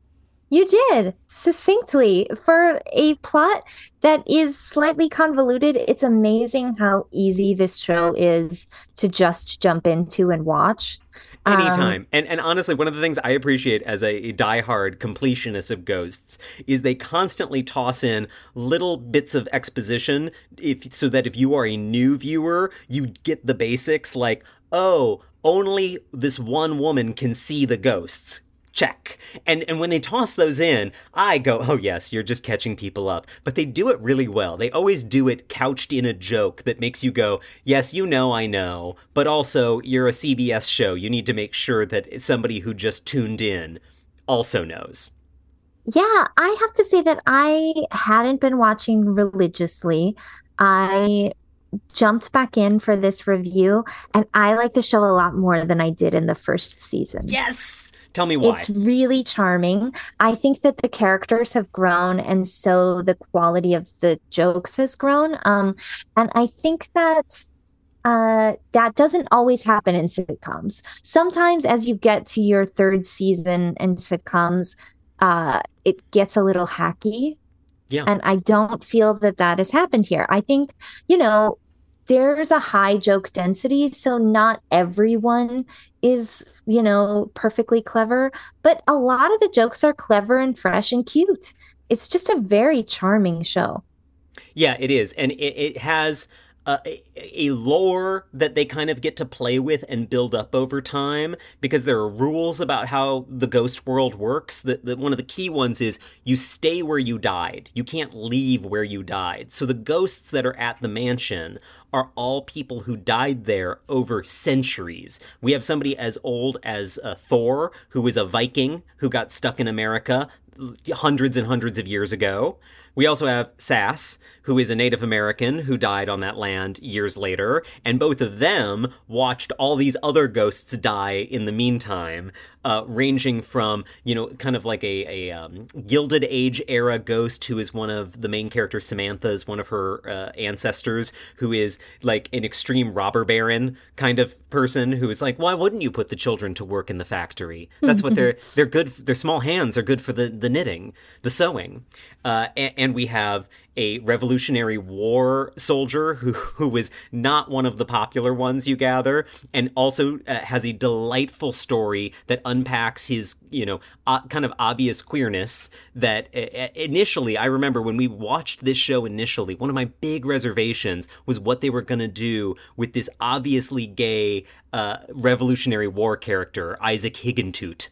You did, succinctly. For a plot that is slightly convoluted, it's amazing how easy this show is to just jump into and watch. Anytime. Um, and and honestly, one of the things I appreciate as a, a diehard completionist of Ghosts is they constantly toss in little bits of exposition if so that if you are a new viewer, you get the basics like, oh, only this one woman can see the ghosts. Check. And and when they toss those in, I go, oh yes, you're just catching people up. But they do it really well. They always do it couched in a joke that makes you go, yes, you know, I know. But also, you're a C B S show. You need to make sure that somebody who just tuned in also knows. Yeah, I have to say that I hadn't been watching religiously. I jumped back in for this review, and I like the show a lot more than I did in the first season. Yes! Tell me why. It's really charming. I think that the characters have grown, and so the quality of the jokes has grown. Um, and I think that uh, that doesn't always happen in sitcoms. Sometimes as you get to your third season in sitcoms, uh, it gets a little hacky. Yeah. And I don't feel that that has happened here. I think, you know, there's a high joke density, so not everyone is, you know, perfectly clever, but a lot of the jokes are clever and fresh and cute. It's just a very charming show. Yeah, it is. And it, it has Uh, a, a lore that they kind of get to play with and build up over time, because there are rules about how the ghost world works. That, that one of the key ones is you stay where you died. You can't leave where you died. So the ghosts that are at the mansion are all people who died there over centuries. We have somebody as old as uh, Thor, who is a Viking who got stuck in America hundreds and hundreds of years ago. We also have Sass, who is a Native American who died on that land years later, and both of them watched all these other ghosts die in the meantime, uh, ranging from, you know, kind of like a, a um, Gilded Age era ghost who is one of the main characters, Samantha's one of her uh, ancestors, who is like an extreme robber baron kind of person who is like, why wouldn't you put the children to work in the factory? That's what they're, they're good, their small hands are good for the, the knitting, the sewing. Uh, and, and we have a Revolutionary War soldier who who was not one of the popular ones, you gather, and also uh, has a delightful story that unpacks his, you know, uh, kind of obvious queerness that uh, initially, I remember when we watched this show initially, one of my big reservations was what they were going to do with this obviously gay uh, Revolutionary War character, Isaac Higgintooth.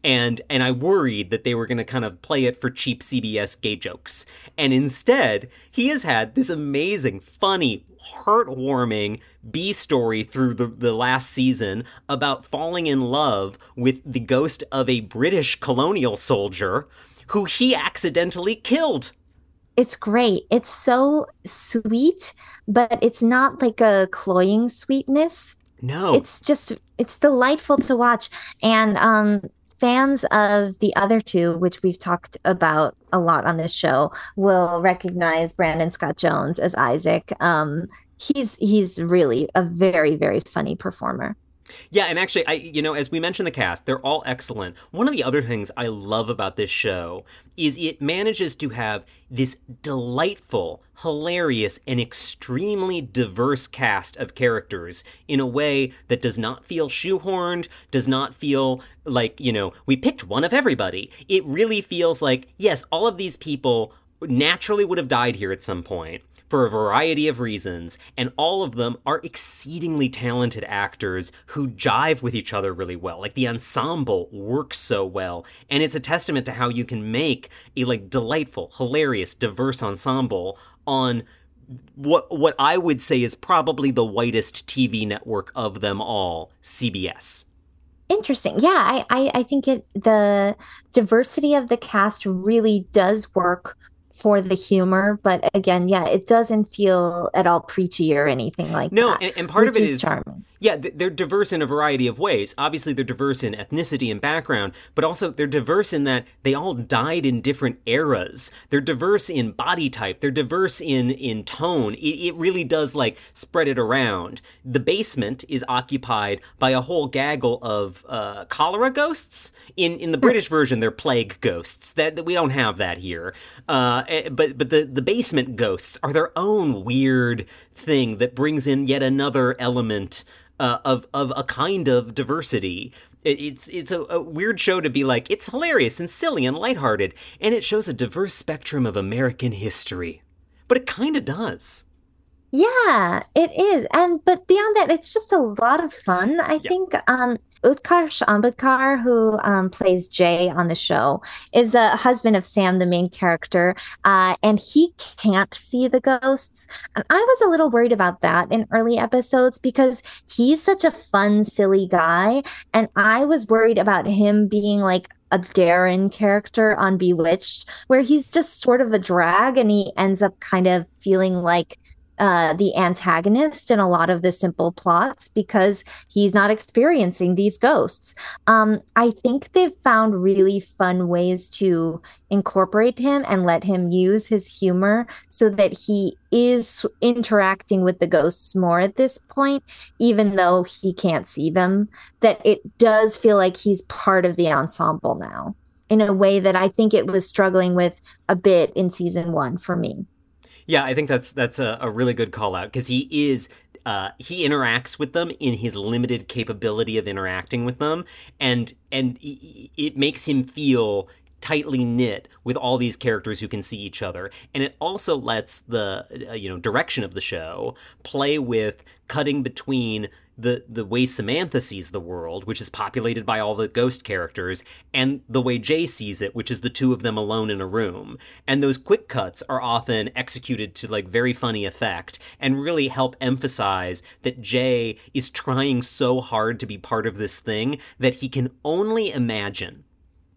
And and I worried that they were going to kind of play it for cheap C B S gay jokes. And instead, he has had this amazing, funny, heartwarming B story through the, the last season about falling in love with the ghost of a British colonial soldier who he accidentally killed. It's great. It's so sweet, but it's not like a cloying sweetness. No. It's just it's delightful to watch. And um fans of the other two, which we've talked about a lot on this show, will recognize Brandon Scott Jones as Isaac. Um he's he's really a very, very funny performer. Yeah, and actually, I you know, as we mentioned the cast, they're all excellent. One of the other things I love about this show is it manages to have this delightful, hilarious, and extremely diverse cast of characters in a way that does not feel shoehorned, does not feel like, you know, we picked one of everybody. It really feels like, yes, all of these people naturally would have died here at some point, for a variety of reasons, and all of them are exceedingly talented actors who jive with each other really well. Like, the ensemble works so well, and it's a testament to how you can make a, like, delightful, hilarious, diverse ensemble on what what I would say is probably the whitest T V network of them all, C B S. Interesting. Yeah, I, I, I think it the diversity of the cast really does work for the humor, but again, yeah, it doesn't feel at all preachy or anything like no, that. No, and, and part of it is, is charming. Yeah, they're diverse in a variety of ways. Obviously, they're diverse in ethnicity and background, but also they're diverse in that they all died in different eras. They're diverse in body type. They're diverse in, in tone. It, it really does, like, spread it around. The basement is occupied by a whole gaggle of uh, cholera ghosts. In in the British version, they're plague ghosts. That, that we don't have that here. Uh, but but the, the basement ghosts are their own weird thing that brings in yet another element Uh, of of a kind of diversity. It, it's it's a, a weird show to be like, it's hilarious and silly and lighthearted, and it shows a diverse spectrum of American history. But it kind of does. Yeah, it is. And but beyond that, it's just a lot of fun. I Yeah. think um Utkarsh Ambudkar, who um, plays Jay on the show, is the husband of Sam, the main character, uh, and he can't see the ghosts. And I was a little worried about that in early episodes because he's such a fun, silly guy, and I was worried about him being like a Darren character on Bewitched, where he's just sort of a drag, and he ends up kind of feeling like uh, the antagonist in a lot of the simple plots because he's not experiencing these ghosts. Um, I think they've found really fun ways to incorporate him and let him use his humor so that he is interacting with the ghosts more at this point, even though he can't see them, that it does feel like he's part of the ensemble now in a way that I think it was struggling with a bit in season one for me. Yeah, I think that's that's a, a really good call out because he is uh, he interacts with them in his limited capability of interacting with them, and and it makes him feel tightly knit with all these characters who can see each other, and it also lets the uh, you know direction of the show play with cutting between the the way Samantha sees the world, which is populated by all the ghost characters, and the way Jay sees it, which is the two of them alone in a room. And those quick cuts are often executed to like very funny effect and really help emphasize that Jay is trying so hard to be part of this thing that he can only imagine.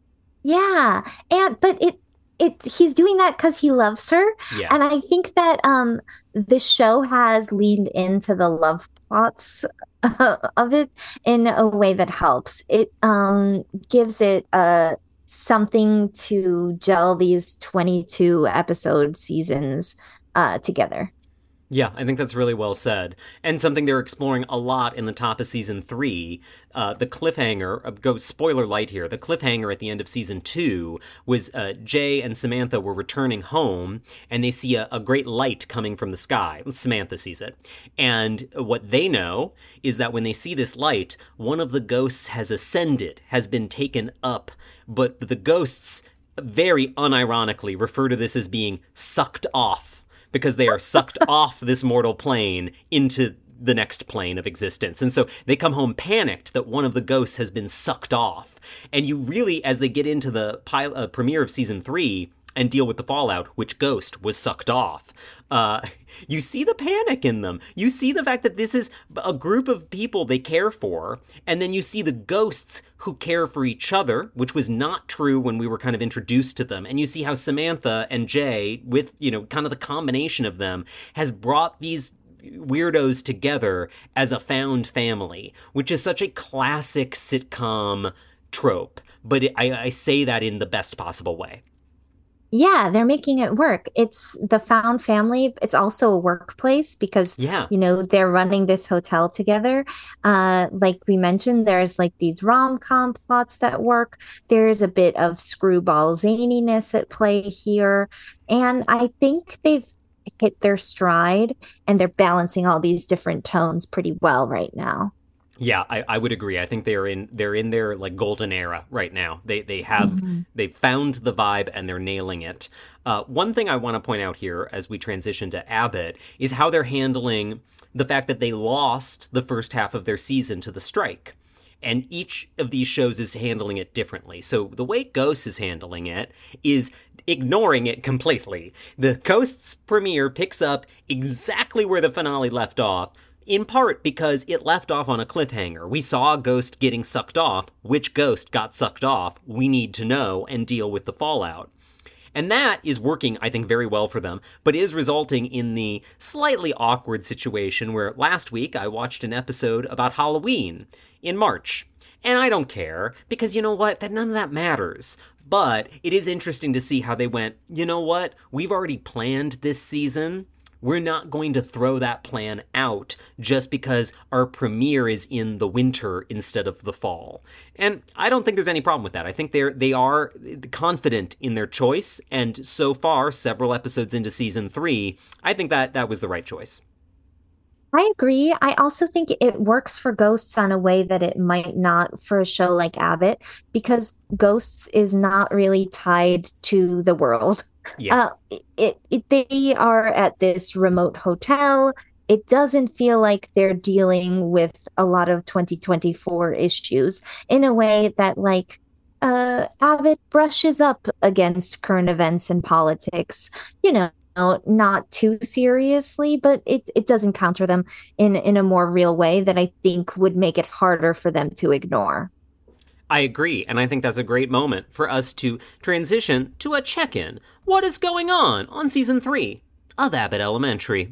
Yeah, and but it it he's doing that because he loves her, Yeah. and I think that um the show has leaned into the love plots uh, of it in a way that helps. It um gives it uh something to gel these twenty-two episode seasons uh together. Yeah, I think that's really well said. And something they're exploring a lot in the top of season three, uh, the cliffhanger, uh, go spoiler light here, the cliffhanger at the end of season two was uh, Jay and Samantha were returning home and they see a, a great light coming from the sky. Samantha sees it. And what they know is that when they see this light, one of the ghosts has ascended, has been taken up, but the ghosts very unironically refer to this as being sucked off, because they are sucked off this mortal plane into the next plane of existence. And so they come home panicked that one of the ghosts has been sucked off. And you really, as they get into the pilot, uh, premiere of season three and deal with the fallout, which ghost was sucked off, uh, you see the panic in them. You see the fact that this is a group of people they care for, and then you see the ghosts who care for each other, which was not true when we were kind of introduced to them. And you see how Samantha and Jay, with, you know, kind of the combination of them, has brought these weirdos together as a found family, which is such a classic sitcom trope. But it, I, I say that in the best possible way. Yeah, they're making it work. It's the found family. It's also a workplace because, Yeah. you know, they're running this hotel together. Uh, like we mentioned, there's like these rom-com plots that work. There's a bit of screwball zaniness at play here. And I think they've hit their stride and they're balancing all these different tones pretty well right now. Yeah, I, I would agree. I think they're in they're in their like golden era right now. They they have Mhm. they've found the vibe and they're nailing it. Uh, one thing I want to point out here as we transition to Abbott is how they're handling the fact that they lost the first half of their season to the strike. And each of these shows is handling it differently. So the way Ghosts is handling it is ignoring it completely. The Ghosts premiere picks up exactly where the finale left off, in part because it left off on a cliffhanger. We saw a ghost getting sucked off. Which ghost got sucked off? We need to know and deal with the fallout. And that is working, I think, very well for them, but is resulting in the slightly awkward situation where last week I watched an episode about Halloween in March. And I don't care, because you know what? That none of that matters. But it is interesting to see how they went, you know what? We've already planned this season. We're not going to throw that plan out just because our premiere is in the winter instead of the fall. And I don't think there's any problem with that. I think they're they are confident in their choice, and so far, several episodes into season three, I think that that was the right choice. I agree. I also think it works for Ghosts on a way that it might not for a show like Abbott, because Ghosts is not really tied to the world. Yeah. Uh, it, it they are at this remote hotel. It doesn't feel like they're dealing with a lot of twenty twenty-four issues in a way that like uh Abbott brushes up against current events and politics, you know, not too seriously, but it it doesn't counter them in in a more real way that I think would make it harder for them to ignore. I agree, and I think that's a great moment for us to transition to a check-in. What is going on on season three of Abbott Elementary?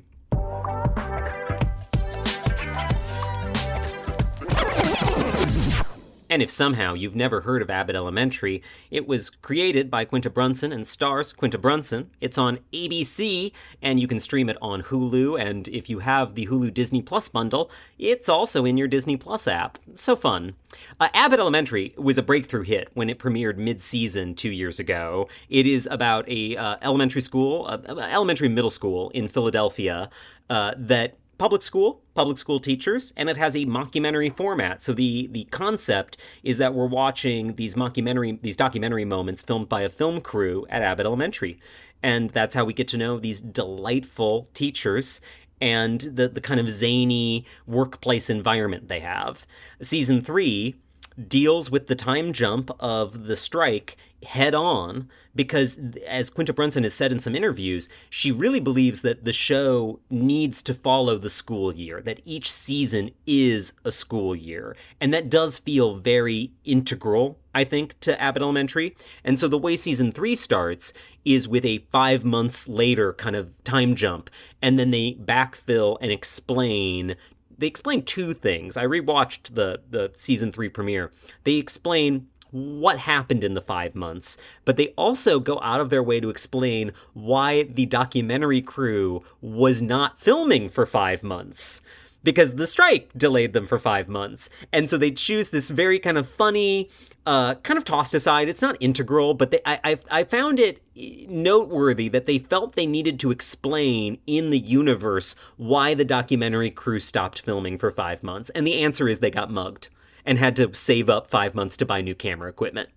And if somehow you've never heard of Abbott Elementary, it was created by Quinta Brunson and stars Quinta Brunson. It's on A B C, and you can stream it on Hulu, and if you have the Hulu Disney Plus bundle, it's also in your Disney Plus app. So fun. Uh, Abbott Elementary was a breakthrough hit when it premiered mid-season two years ago. It is about a uh, elementary school, uh, elementary middle school in Philadelphia uh, that public school, public school teachers, and it has a mockumentary format. So the the concept is that we're watching these mockumentary, these documentary moments filmed by a film crew at Abbott Elementary. And that's how we get to know these delightful teachers and the, the kind of zany workplace environment they have. Season three deals with the time jump of the strike head on because, as Quinta Brunson has said in some interviews, she really believes that the show needs to follow the school year, that each season is a school year. And that does feel very integral, I think, to Abbott Elementary. And so the way season three starts is with a five months later kind of time jump. And then they backfill and explain They explain two things. I rewatched the, the season three premiere. They explain what happened in the five months, but they also go out of their way to explain why the documentary crew was not filming for five months. Because the strike delayed them for five months. And so they choose this very kind of funny, uh, kind of tossed aside. It's not integral, but they, I, I, I found it noteworthy that they felt they needed to explain in the universe why the documentary crew stopped filming for five months. And the answer is they got mugged and had to save up five months to buy new camera equipment.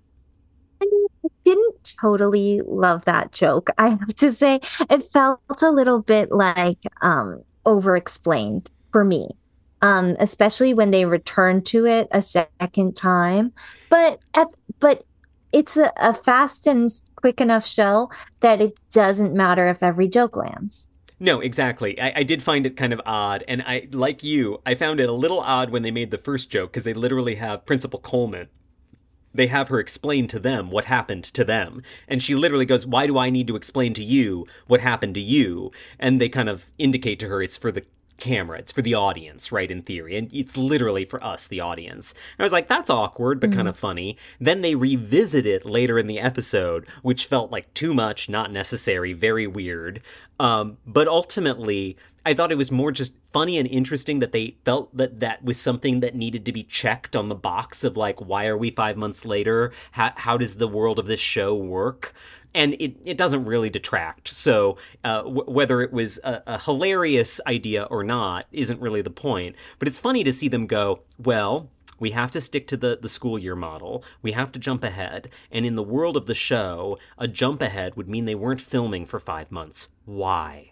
I mean, I didn't totally love that joke. I have to say, it felt a little bit like um over-explained. for me, um, especially when they return to it a second time. But at but it's a, a fast and quick enough show that it doesn't matter if every joke lands. No, exactly. I, I did find it kind of odd, and I, like you, I found it a little odd when they made the first joke because they literally have Principal Coleman. They have her explain to them what happened to them, and she literally goes, "Why do I need to explain to you what happened to you?" And they kind of indicate to her it's for the camera, it's for the audience, right, in theory, and it's literally for us, the audience. And I was like, that's awkward, but mm-hmm. kind of funny. Then they revisit it later in the episode, which felt like too much, not necessary, very weird. Um, but ultimately, I thought it was more just funny and interesting that they felt that that was something that needed to be checked on the box of, like, why are we five months later? How, how does the world of this show work? And it, it doesn't really detract. So uh, w- whether it was a, a hilarious idea or not isn't really the point. But it's funny to see them go, well, we have to stick to the, the school year model. We have to jump ahead. And in the world of the show, a jump ahead would mean they weren't filming for five months. Why?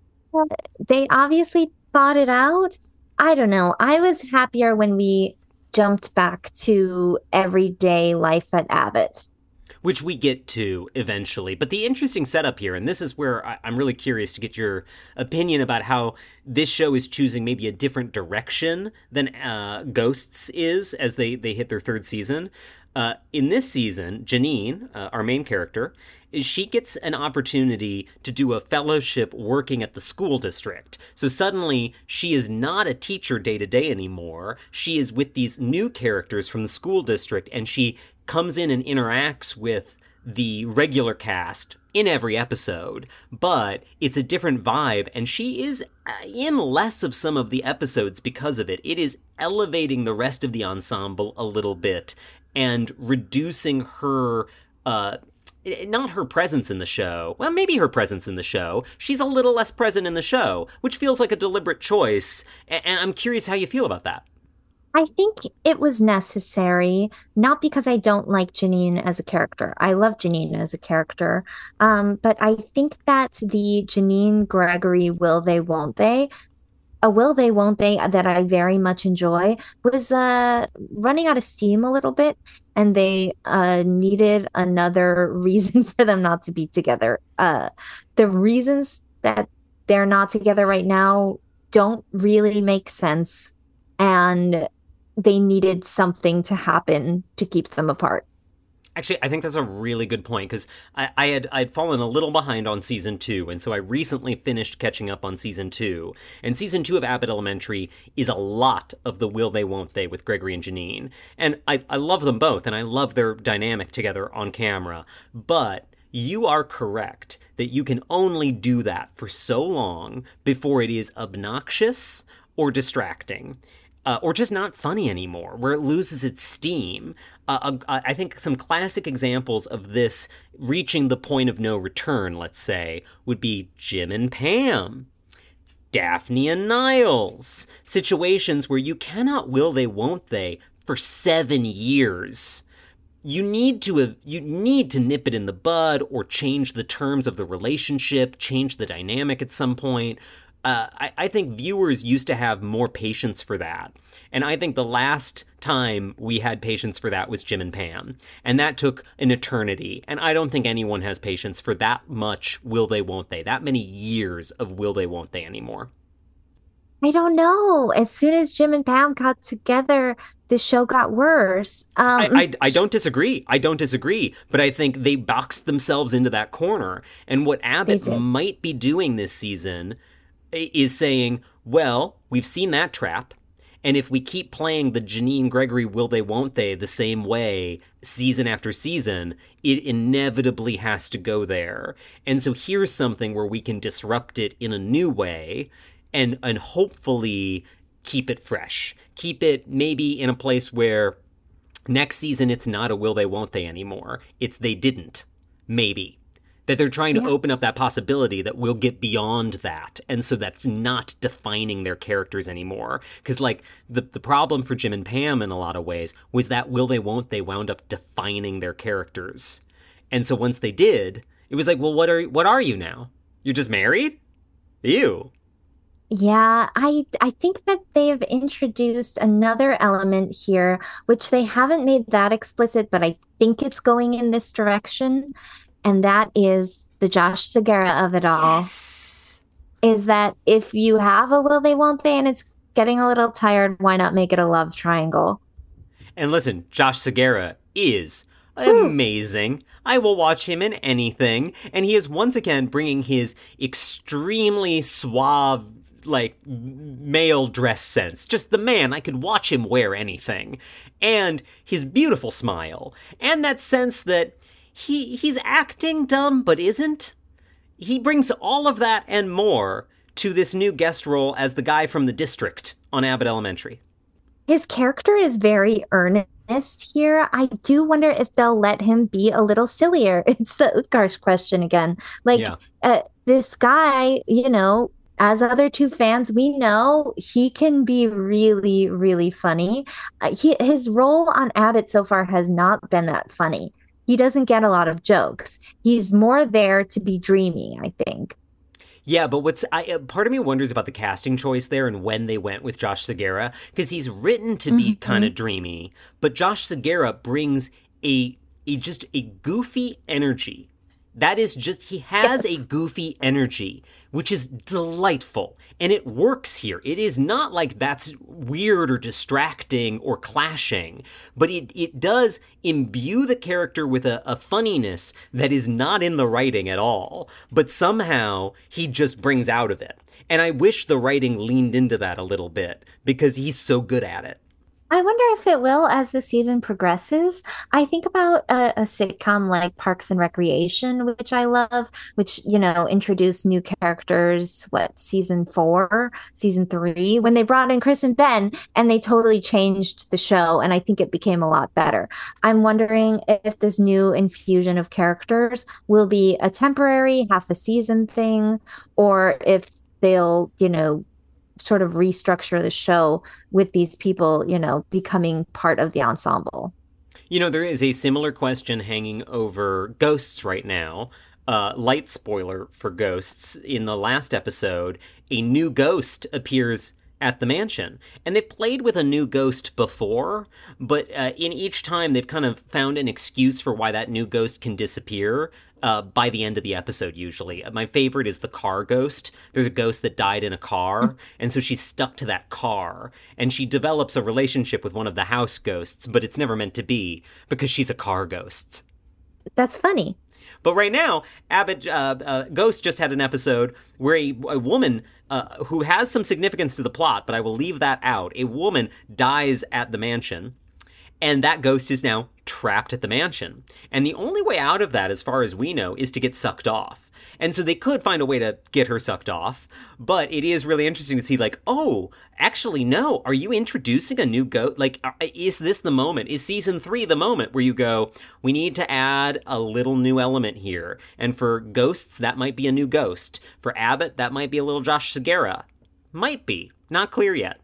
They obviously thought it out. I don't know. I was happier when we jumped back to everyday life at Abbott. Which we get to eventually. But the interesting setup here, and this is where I- I'm really curious to get your opinion about how this show is choosing maybe a different direction than uh, Ghosts is as they, they hit their third season. Uh, in this season, Janine, uh, our main character, she gets an opportunity to do a fellowship working at the school district. So suddenly, she is not a teacher day to day anymore. She is with these new characters from the school district, and she comes in and interacts with the regular cast in every episode, but it's a different vibe, and she is in less of some of the episodes because of it. It is elevating the rest of the ensemble a little bit and reducing her, uh, not her presence in the show. Well, maybe her presence in the show. She's a little less present in the show, which feels like a deliberate choice, and I'm curious how you feel about that. I think it was necessary, not because I don't like Janine as a character. I love Janine as a character. Um, but I think that the Janine Gregory will they, won't they, a will they, won't they that I very much enjoy was uh, running out of steam a little bit. And they uh, needed another reason for them not to be together. Uh, the reasons that they're not together right now don't really make sense. And they needed something to happen to keep them apart. Actually, I think that's a really good point, because I, I had I'd fallen a little behind on season two, and so I recently finished catching up on season two. And season two of Abbott Elementary is a lot of the will they, won't they with Gregory and Janine. And I, I love them both, and I love their dynamic together on camera. But you are correct that you can only do that for so long before it is obnoxious or distracting. Uh, or just not funny anymore, where it loses its steam. Uh, uh, I think some classic examples of this reaching the point of no return, let's say, would be Jim and Pam, Daphne and Niles, situations where you cannot will they, won't they for seven years. You need to have, you need to nip it in the bud or change the terms of the relationship, change the dynamic at some point. Uh, I, I think viewers used to have more patience for that. And I think the last time we had patience for that was Jim and Pam. And that took an eternity. And I don't think anyone has patience for that much will they, won't they, that many years of will they, won't they anymore. I don't know. As soon as Jim and Pam got together, the show got worse. Um, I, I, I don't disagree. I don't disagree. But I think they boxed themselves into that corner. And what Abbott might be doing this season is saying, well, we've seen that trap, and if we keep playing the Janine Gregory will they, won't they the same way season after season, it inevitably has to go there. And so here's something where we can disrupt it in a new way and and hopefully keep it fresh. Keep it maybe in a place where next season it's not a will they, won't they anymore. It's they didn't. Maybe. That they're trying to yeah. open up that possibility that we'll get beyond that. And so that's not defining their characters anymore. Because, like, the, the problem for Jim and Pam in a lot of ways was that will they, won't they wound up defining their characters. And so once they did, it was like, well, what are what are you now? You're just married? Ew. Yeah, I I think that they've introduced another element here, which they haven't made that explicit, but I think it's going in this direction, and that is the Josh Segura of it all. Yes. Is that if you have a will they won't they and it's getting a little tired, why not make it a love triangle? And listen, Josh Segura is Whew. amazing. I will watch him in anything, and he is once again bringing his extremely suave, like, male dress sense. Just the man, I could watch him wear anything. And his beautiful smile, and that sense that he he's acting dumb but isn't. He brings all of that and more to this new guest role as the guy from the district on Abbott Elementary. His character is very earnest here. I do wonder if they'll let him be a little sillier. It's the Utkarsh question again. Like, Yeah. uh, this guy, you know, as other two fans, we know he can be really, really funny. Uh, he, his role on Abbott so far has not been that funny. He doesn't get a lot of jokes. He's more there to be dreamy, I think. Yeah, but what's I, uh, part of me wonders about the casting choice there and when they went with Josh Segura, because he's written to be kind Mhm. of dreamy, but Josh Segura brings a, a just a goofy energy. That is just, he has a Yes. goofy energy, which is delightful. And it works here. It is not like that's weird or distracting or clashing, but it, it does imbue the character with a, a funniness that is not in the writing at all, but somehow he just brings out of it. And I wish the writing leaned into that a little bit because he's so good at it. I wonder if it will as the season progresses. I think about a, a sitcom like Parks and Recreation, which I love, which, you know, introduced new characters, what, season four, season three, when they brought in Chris and Ben and they totally changed the show. And I think it became a lot better. I'm wondering if this new infusion of characters will be a temporary, half a season thing, or if they'll, you know, sort of restructure the show with these people, you know, becoming part of the ensemble. You know, there is a similar question hanging over Ghosts right now. Uh, light spoiler for Ghosts. In the last episode, a new ghost appears at the mansion. And they've played with a new ghost before, but uh, in each time they've kind of found an excuse for why that new ghost can disappear. Uh, by the end of the episode, usually. My favorite is the car ghost. There's a ghost that died in a car, and so she's stuck to that car, and she develops a relationship with one of the house ghosts, but it's never meant to be because she's a car ghost. That's funny. But right now, Abbott uh, uh, Ghost just had an episode where a, a woman uh, who has some significance to the plot, but I will leave that out. A woman dies at the mansion, and that ghost is now trapped at the mansion. And the only way out of that, as far as we know, is to get sucked off. And so they could find a way to get her sucked off, but it is really interesting to see, like, oh, actually, no, are you introducing a new ghost? Like, is this the moment? Is season three the moment where you go, we need to add a little new element here? And for Ghosts, that might be a new ghost. For Abbott, that might be a little Josh Segura. Might be. Not clear yet.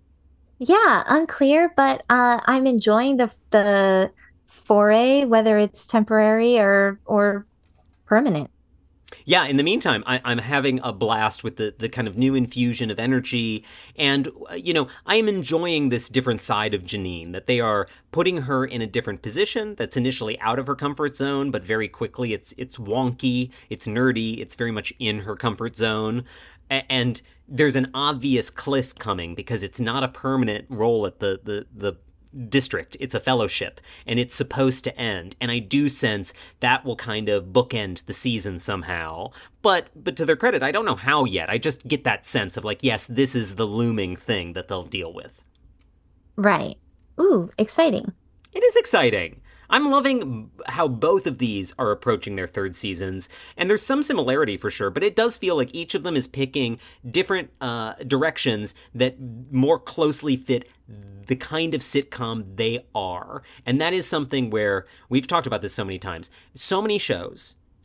Yeah, unclear, but uh, I'm enjoying the the foray, whether it's temporary or or permanent. Yeah, in the meantime, I, I'm having a blast with the, the kind of new infusion of energy. And, uh, you know, I am enjoying this different side of Janine, that they are putting her in a different position that's initially out of her comfort zone, but very quickly it's it's wonky, it's nerdy, it's very much in her comfort zone. A- And there's an obvious cliff coming because it's not a permanent role at the, the, the district. It's a fellowship, and it's supposed to end. And I do sense that will kind of bookend the season somehow. But but to their credit, I don't know how yet. I just get that sense of like, yes, this is the looming thing that they'll deal with. Right. Ooh, exciting. It is exciting. I'm loving how both of these are approaching their third seasons, and there's some similarity for sure, but it does feel like each of them is picking different uh, directions that more closely fit the kind of sitcom they are. And that is something where we've talked about this so many times. So many shows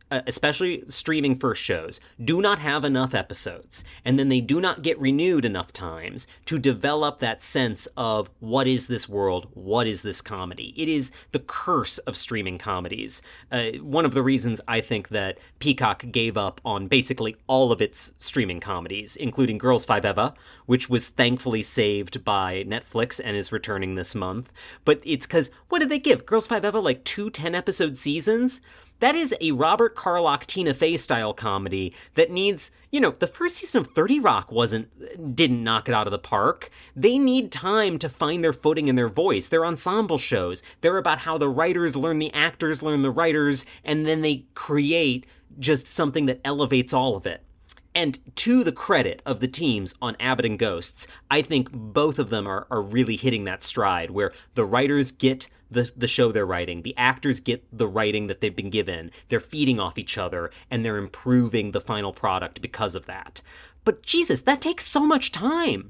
uh, especially streaming first shows, do not have enough episodes, and then they do not get renewed enough times to develop that sense of what is this world, what is this comedy. It is the curse of streaming comedies. Uh, one of the reasons I think that Peacock gave up on basically all of its streaming comedies, including Girls Five Eva, which was thankfully saved by Netflix and is returning this month. But it's because, what did they give? Girls Five Eva like two ten-episode seasons? That is a Robert Carlock, Tina Fey style comedy that needs, you know, the first season of thirty Rock wasn't, didn't knock it out of the park. They need time to find their footing and their voice. They're ensemble shows. They're about how the writers learn the actors, learn the writers, and then they create just something that elevates all of it. And to the credit of the teams on Abbott and Ghosts, I think both of them are, are really hitting that stride where the writers get the, the show they're writing, the actors get the writing that they've been given, they're feeding off each other, and they're improving the final product because of that. But Jesus, that takes so much time.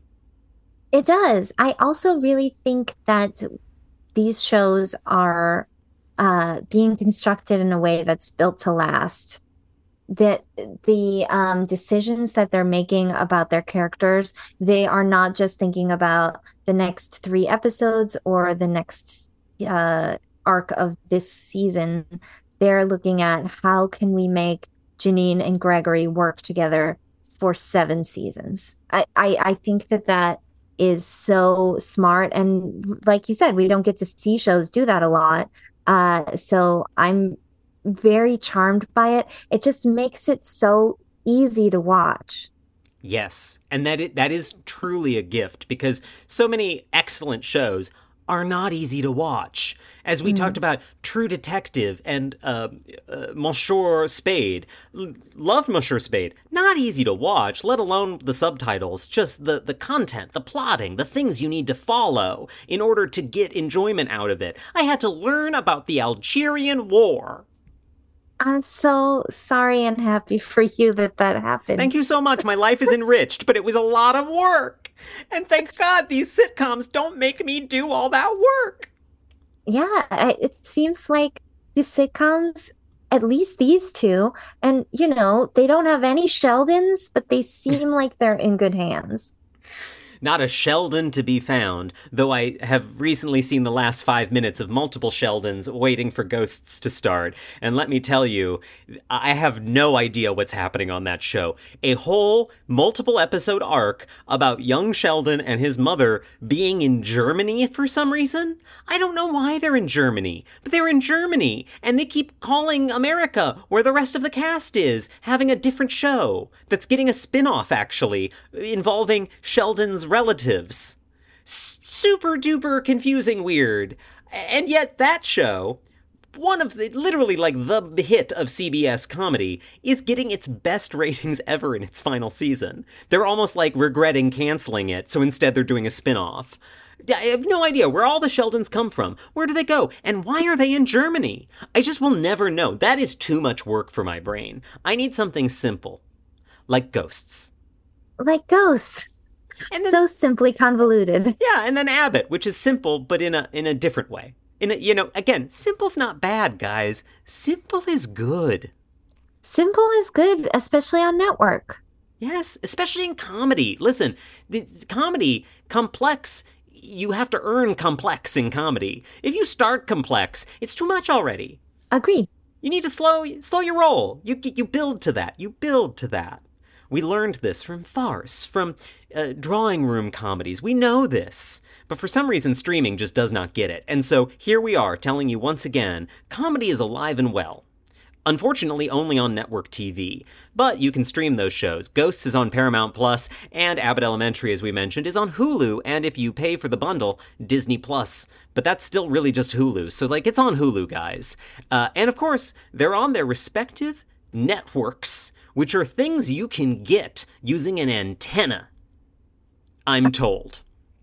It does. I also really think that these shows are uh, being constructed in a way that's built to last. That the um, decisions that they're making about their characters, they are not just thinking about the next three episodes or the next uh, arc of this season. They're looking at how can we make Janine and Gregory work together for seven seasons. I, I, I think that that is so smart. And like you said, we don't get to see shows do that a lot. Uh, so I'm very charmed by it. It just makes it so easy to watch. Yes, and that it, that is truly a gift because so many excellent shows are not easy to watch. As we mm. talked about True Detective and uh, uh, Monsieur Spade. L- loved Monsieur Spade. Not easy to watch, let alone the subtitles. Just the, the content, the plotting, the things you need to follow in order to get enjoyment out of it. I had to learn about the Algerian War. I'm so sorry and happy for you that that happened. Thank you so much. My life is enriched, but it was a lot of work. And thank God these sitcoms don't make me do all that work. Yeah, it seems like the sitcoms, at least these two, and, you know, they don't have any Sheldons, but they seem like they're in good hands. Not a Sheldon to be found, though I have recently seen the last five minutes of multiple Sheldons waiting for Ghosts to start. And let me tell you, I have no idea what's happening on that show. A whole multiple episode arc about young Sheldon and his mother being in Germany for some reason. I don't know why they're in Germany, but they're in Germany, and they keep calling America, where the rest of the cast is, having a different show that's getting a spin-off, actually, involving Sheldon's relatives. S- super duper confusing weird. And yet that show, one of the, literally like the hit of C B S comedy, is getting its best ratings ever in its final season. They're almost like regretting canceling it, so instead they're doing a spin-off. I have no idea where all the Sheldons come from. Where do they go? And why are they in Germany? I just will never know. That is too much work for my brain. I need something simple. Like Ghosts. Like Ghosts. And then, so simply convoluted. Yeah, and then Abbott, which is simple, but in a in a different way. In a, you know, again, simple's not bad, guys. Simple is good. Simple is good, especially on network. Yes, especially in comedy. Listen, the comedy, complex, you have to earn complex in comedy. If you start complex, it's too much already. Agreed. You need to slow slow your roll. You you build to that. You build to that. We learned this from farce, from uh, drawing room comedies. We know this. But for some reason, streaming just does not get it. And so here we are telling you once again, comedy is alive and well. Unfortunately, only on network T V. But you can stream those shows. Ghosts is on Paramount Plus, and Abbott Elementary, as we mentioned, is on Hulu. And if you pay for the bundle, Disney Plus. But that's still really just Hulu. So, like, it's on Hulu, guys. Uh, and of course, they're on their respective networks, which are things you can get using an antenna, I'm told.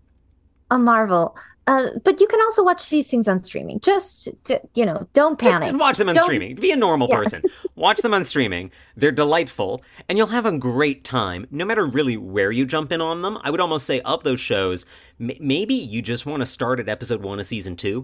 A marvel. Uh, but you can also watch these things on streaming. Just, to, you know, don't panic. Just watch them on don't... streaming. Be a normal yeah. person. Watch them on streaming. They're delightful, and you'll have a great time, no matter really where you jump in on them. I would almost say of those shows, m- maybe you just want to start at episode one of season two.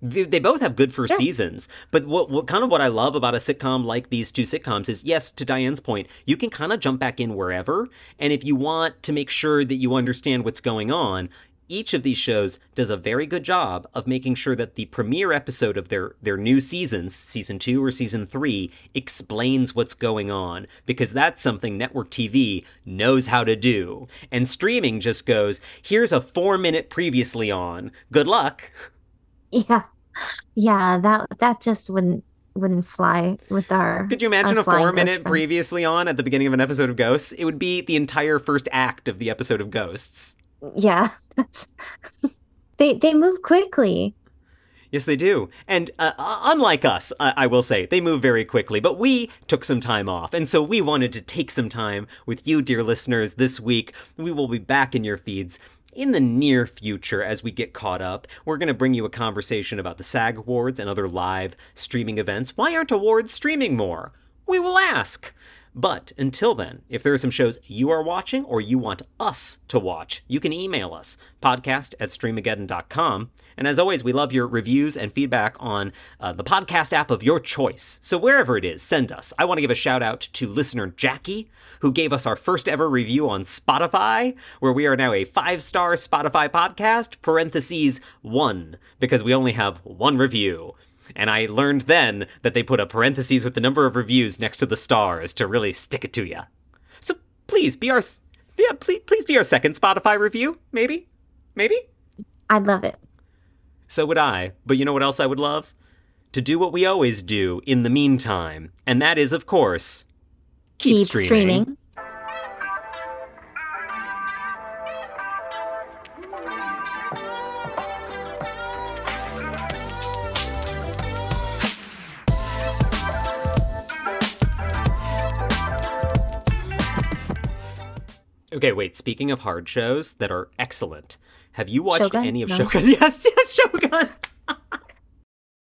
They, they both have good first Sure. seasons, but what, what kind of what I love about a sitcom like these two sitcoms is, yes, to Diane's point, you can kind of jump back in wherever, and if you want to make sure that you understand what's going on, each of these shows does a very good job of making sure that the premiere episode of their, their new seasons, season two or season three, explains what's going on, because that's something network T V knows how to do. And streaming just goes, here's a four-minute previously on. Good luck. Yeah. Yeah, that that just wouldn't wouldn't fly with our Could you imagine our a flying four-minute ghost friends. previously on at the beginning of an episode of Ghosts? It would be the entire first act of the episode of Ghosts. Yeah, that's they they move quickly. Yes, they do. And uh, unlike us, I-, I will say, they move very quickly. But we took some time off, and so we wanted to take some time with you, dear listeners, this week. We will be back in your feeds in the near future as we get caught up. We're going to bring you a conversation about the SAG Awards and other live streaming events. Why aren't awards streaming more? We will ask. But until then, if there are some shows you are watching or you want us to watch, you can email us, podcast at streamageddon dot com. And as always, we love your reviews and feedback on uh, the podcast app of your choice. So wherever it is, send us. I want to give a shout out to listener Jackie, who gave us our first ever review on Spotify, where we are now a five-star Spotify podcast, parentheses one, because we only have one review. And I learned then that they put a parentheses with the number of reviews next to the stars to really stick it to you. So please be our, yeah, please, please be our second Spotify review, maybe, maybe. I'd love it. So would I. But you know what else I would love? To do what we always do in the meantime, and that is, of course, keep, Keep streaming. streaming. Okay, wait, speaking of hard shows that are excellent, have you watched Shogun? any of No. Shogun? Yes, yes, Shogun!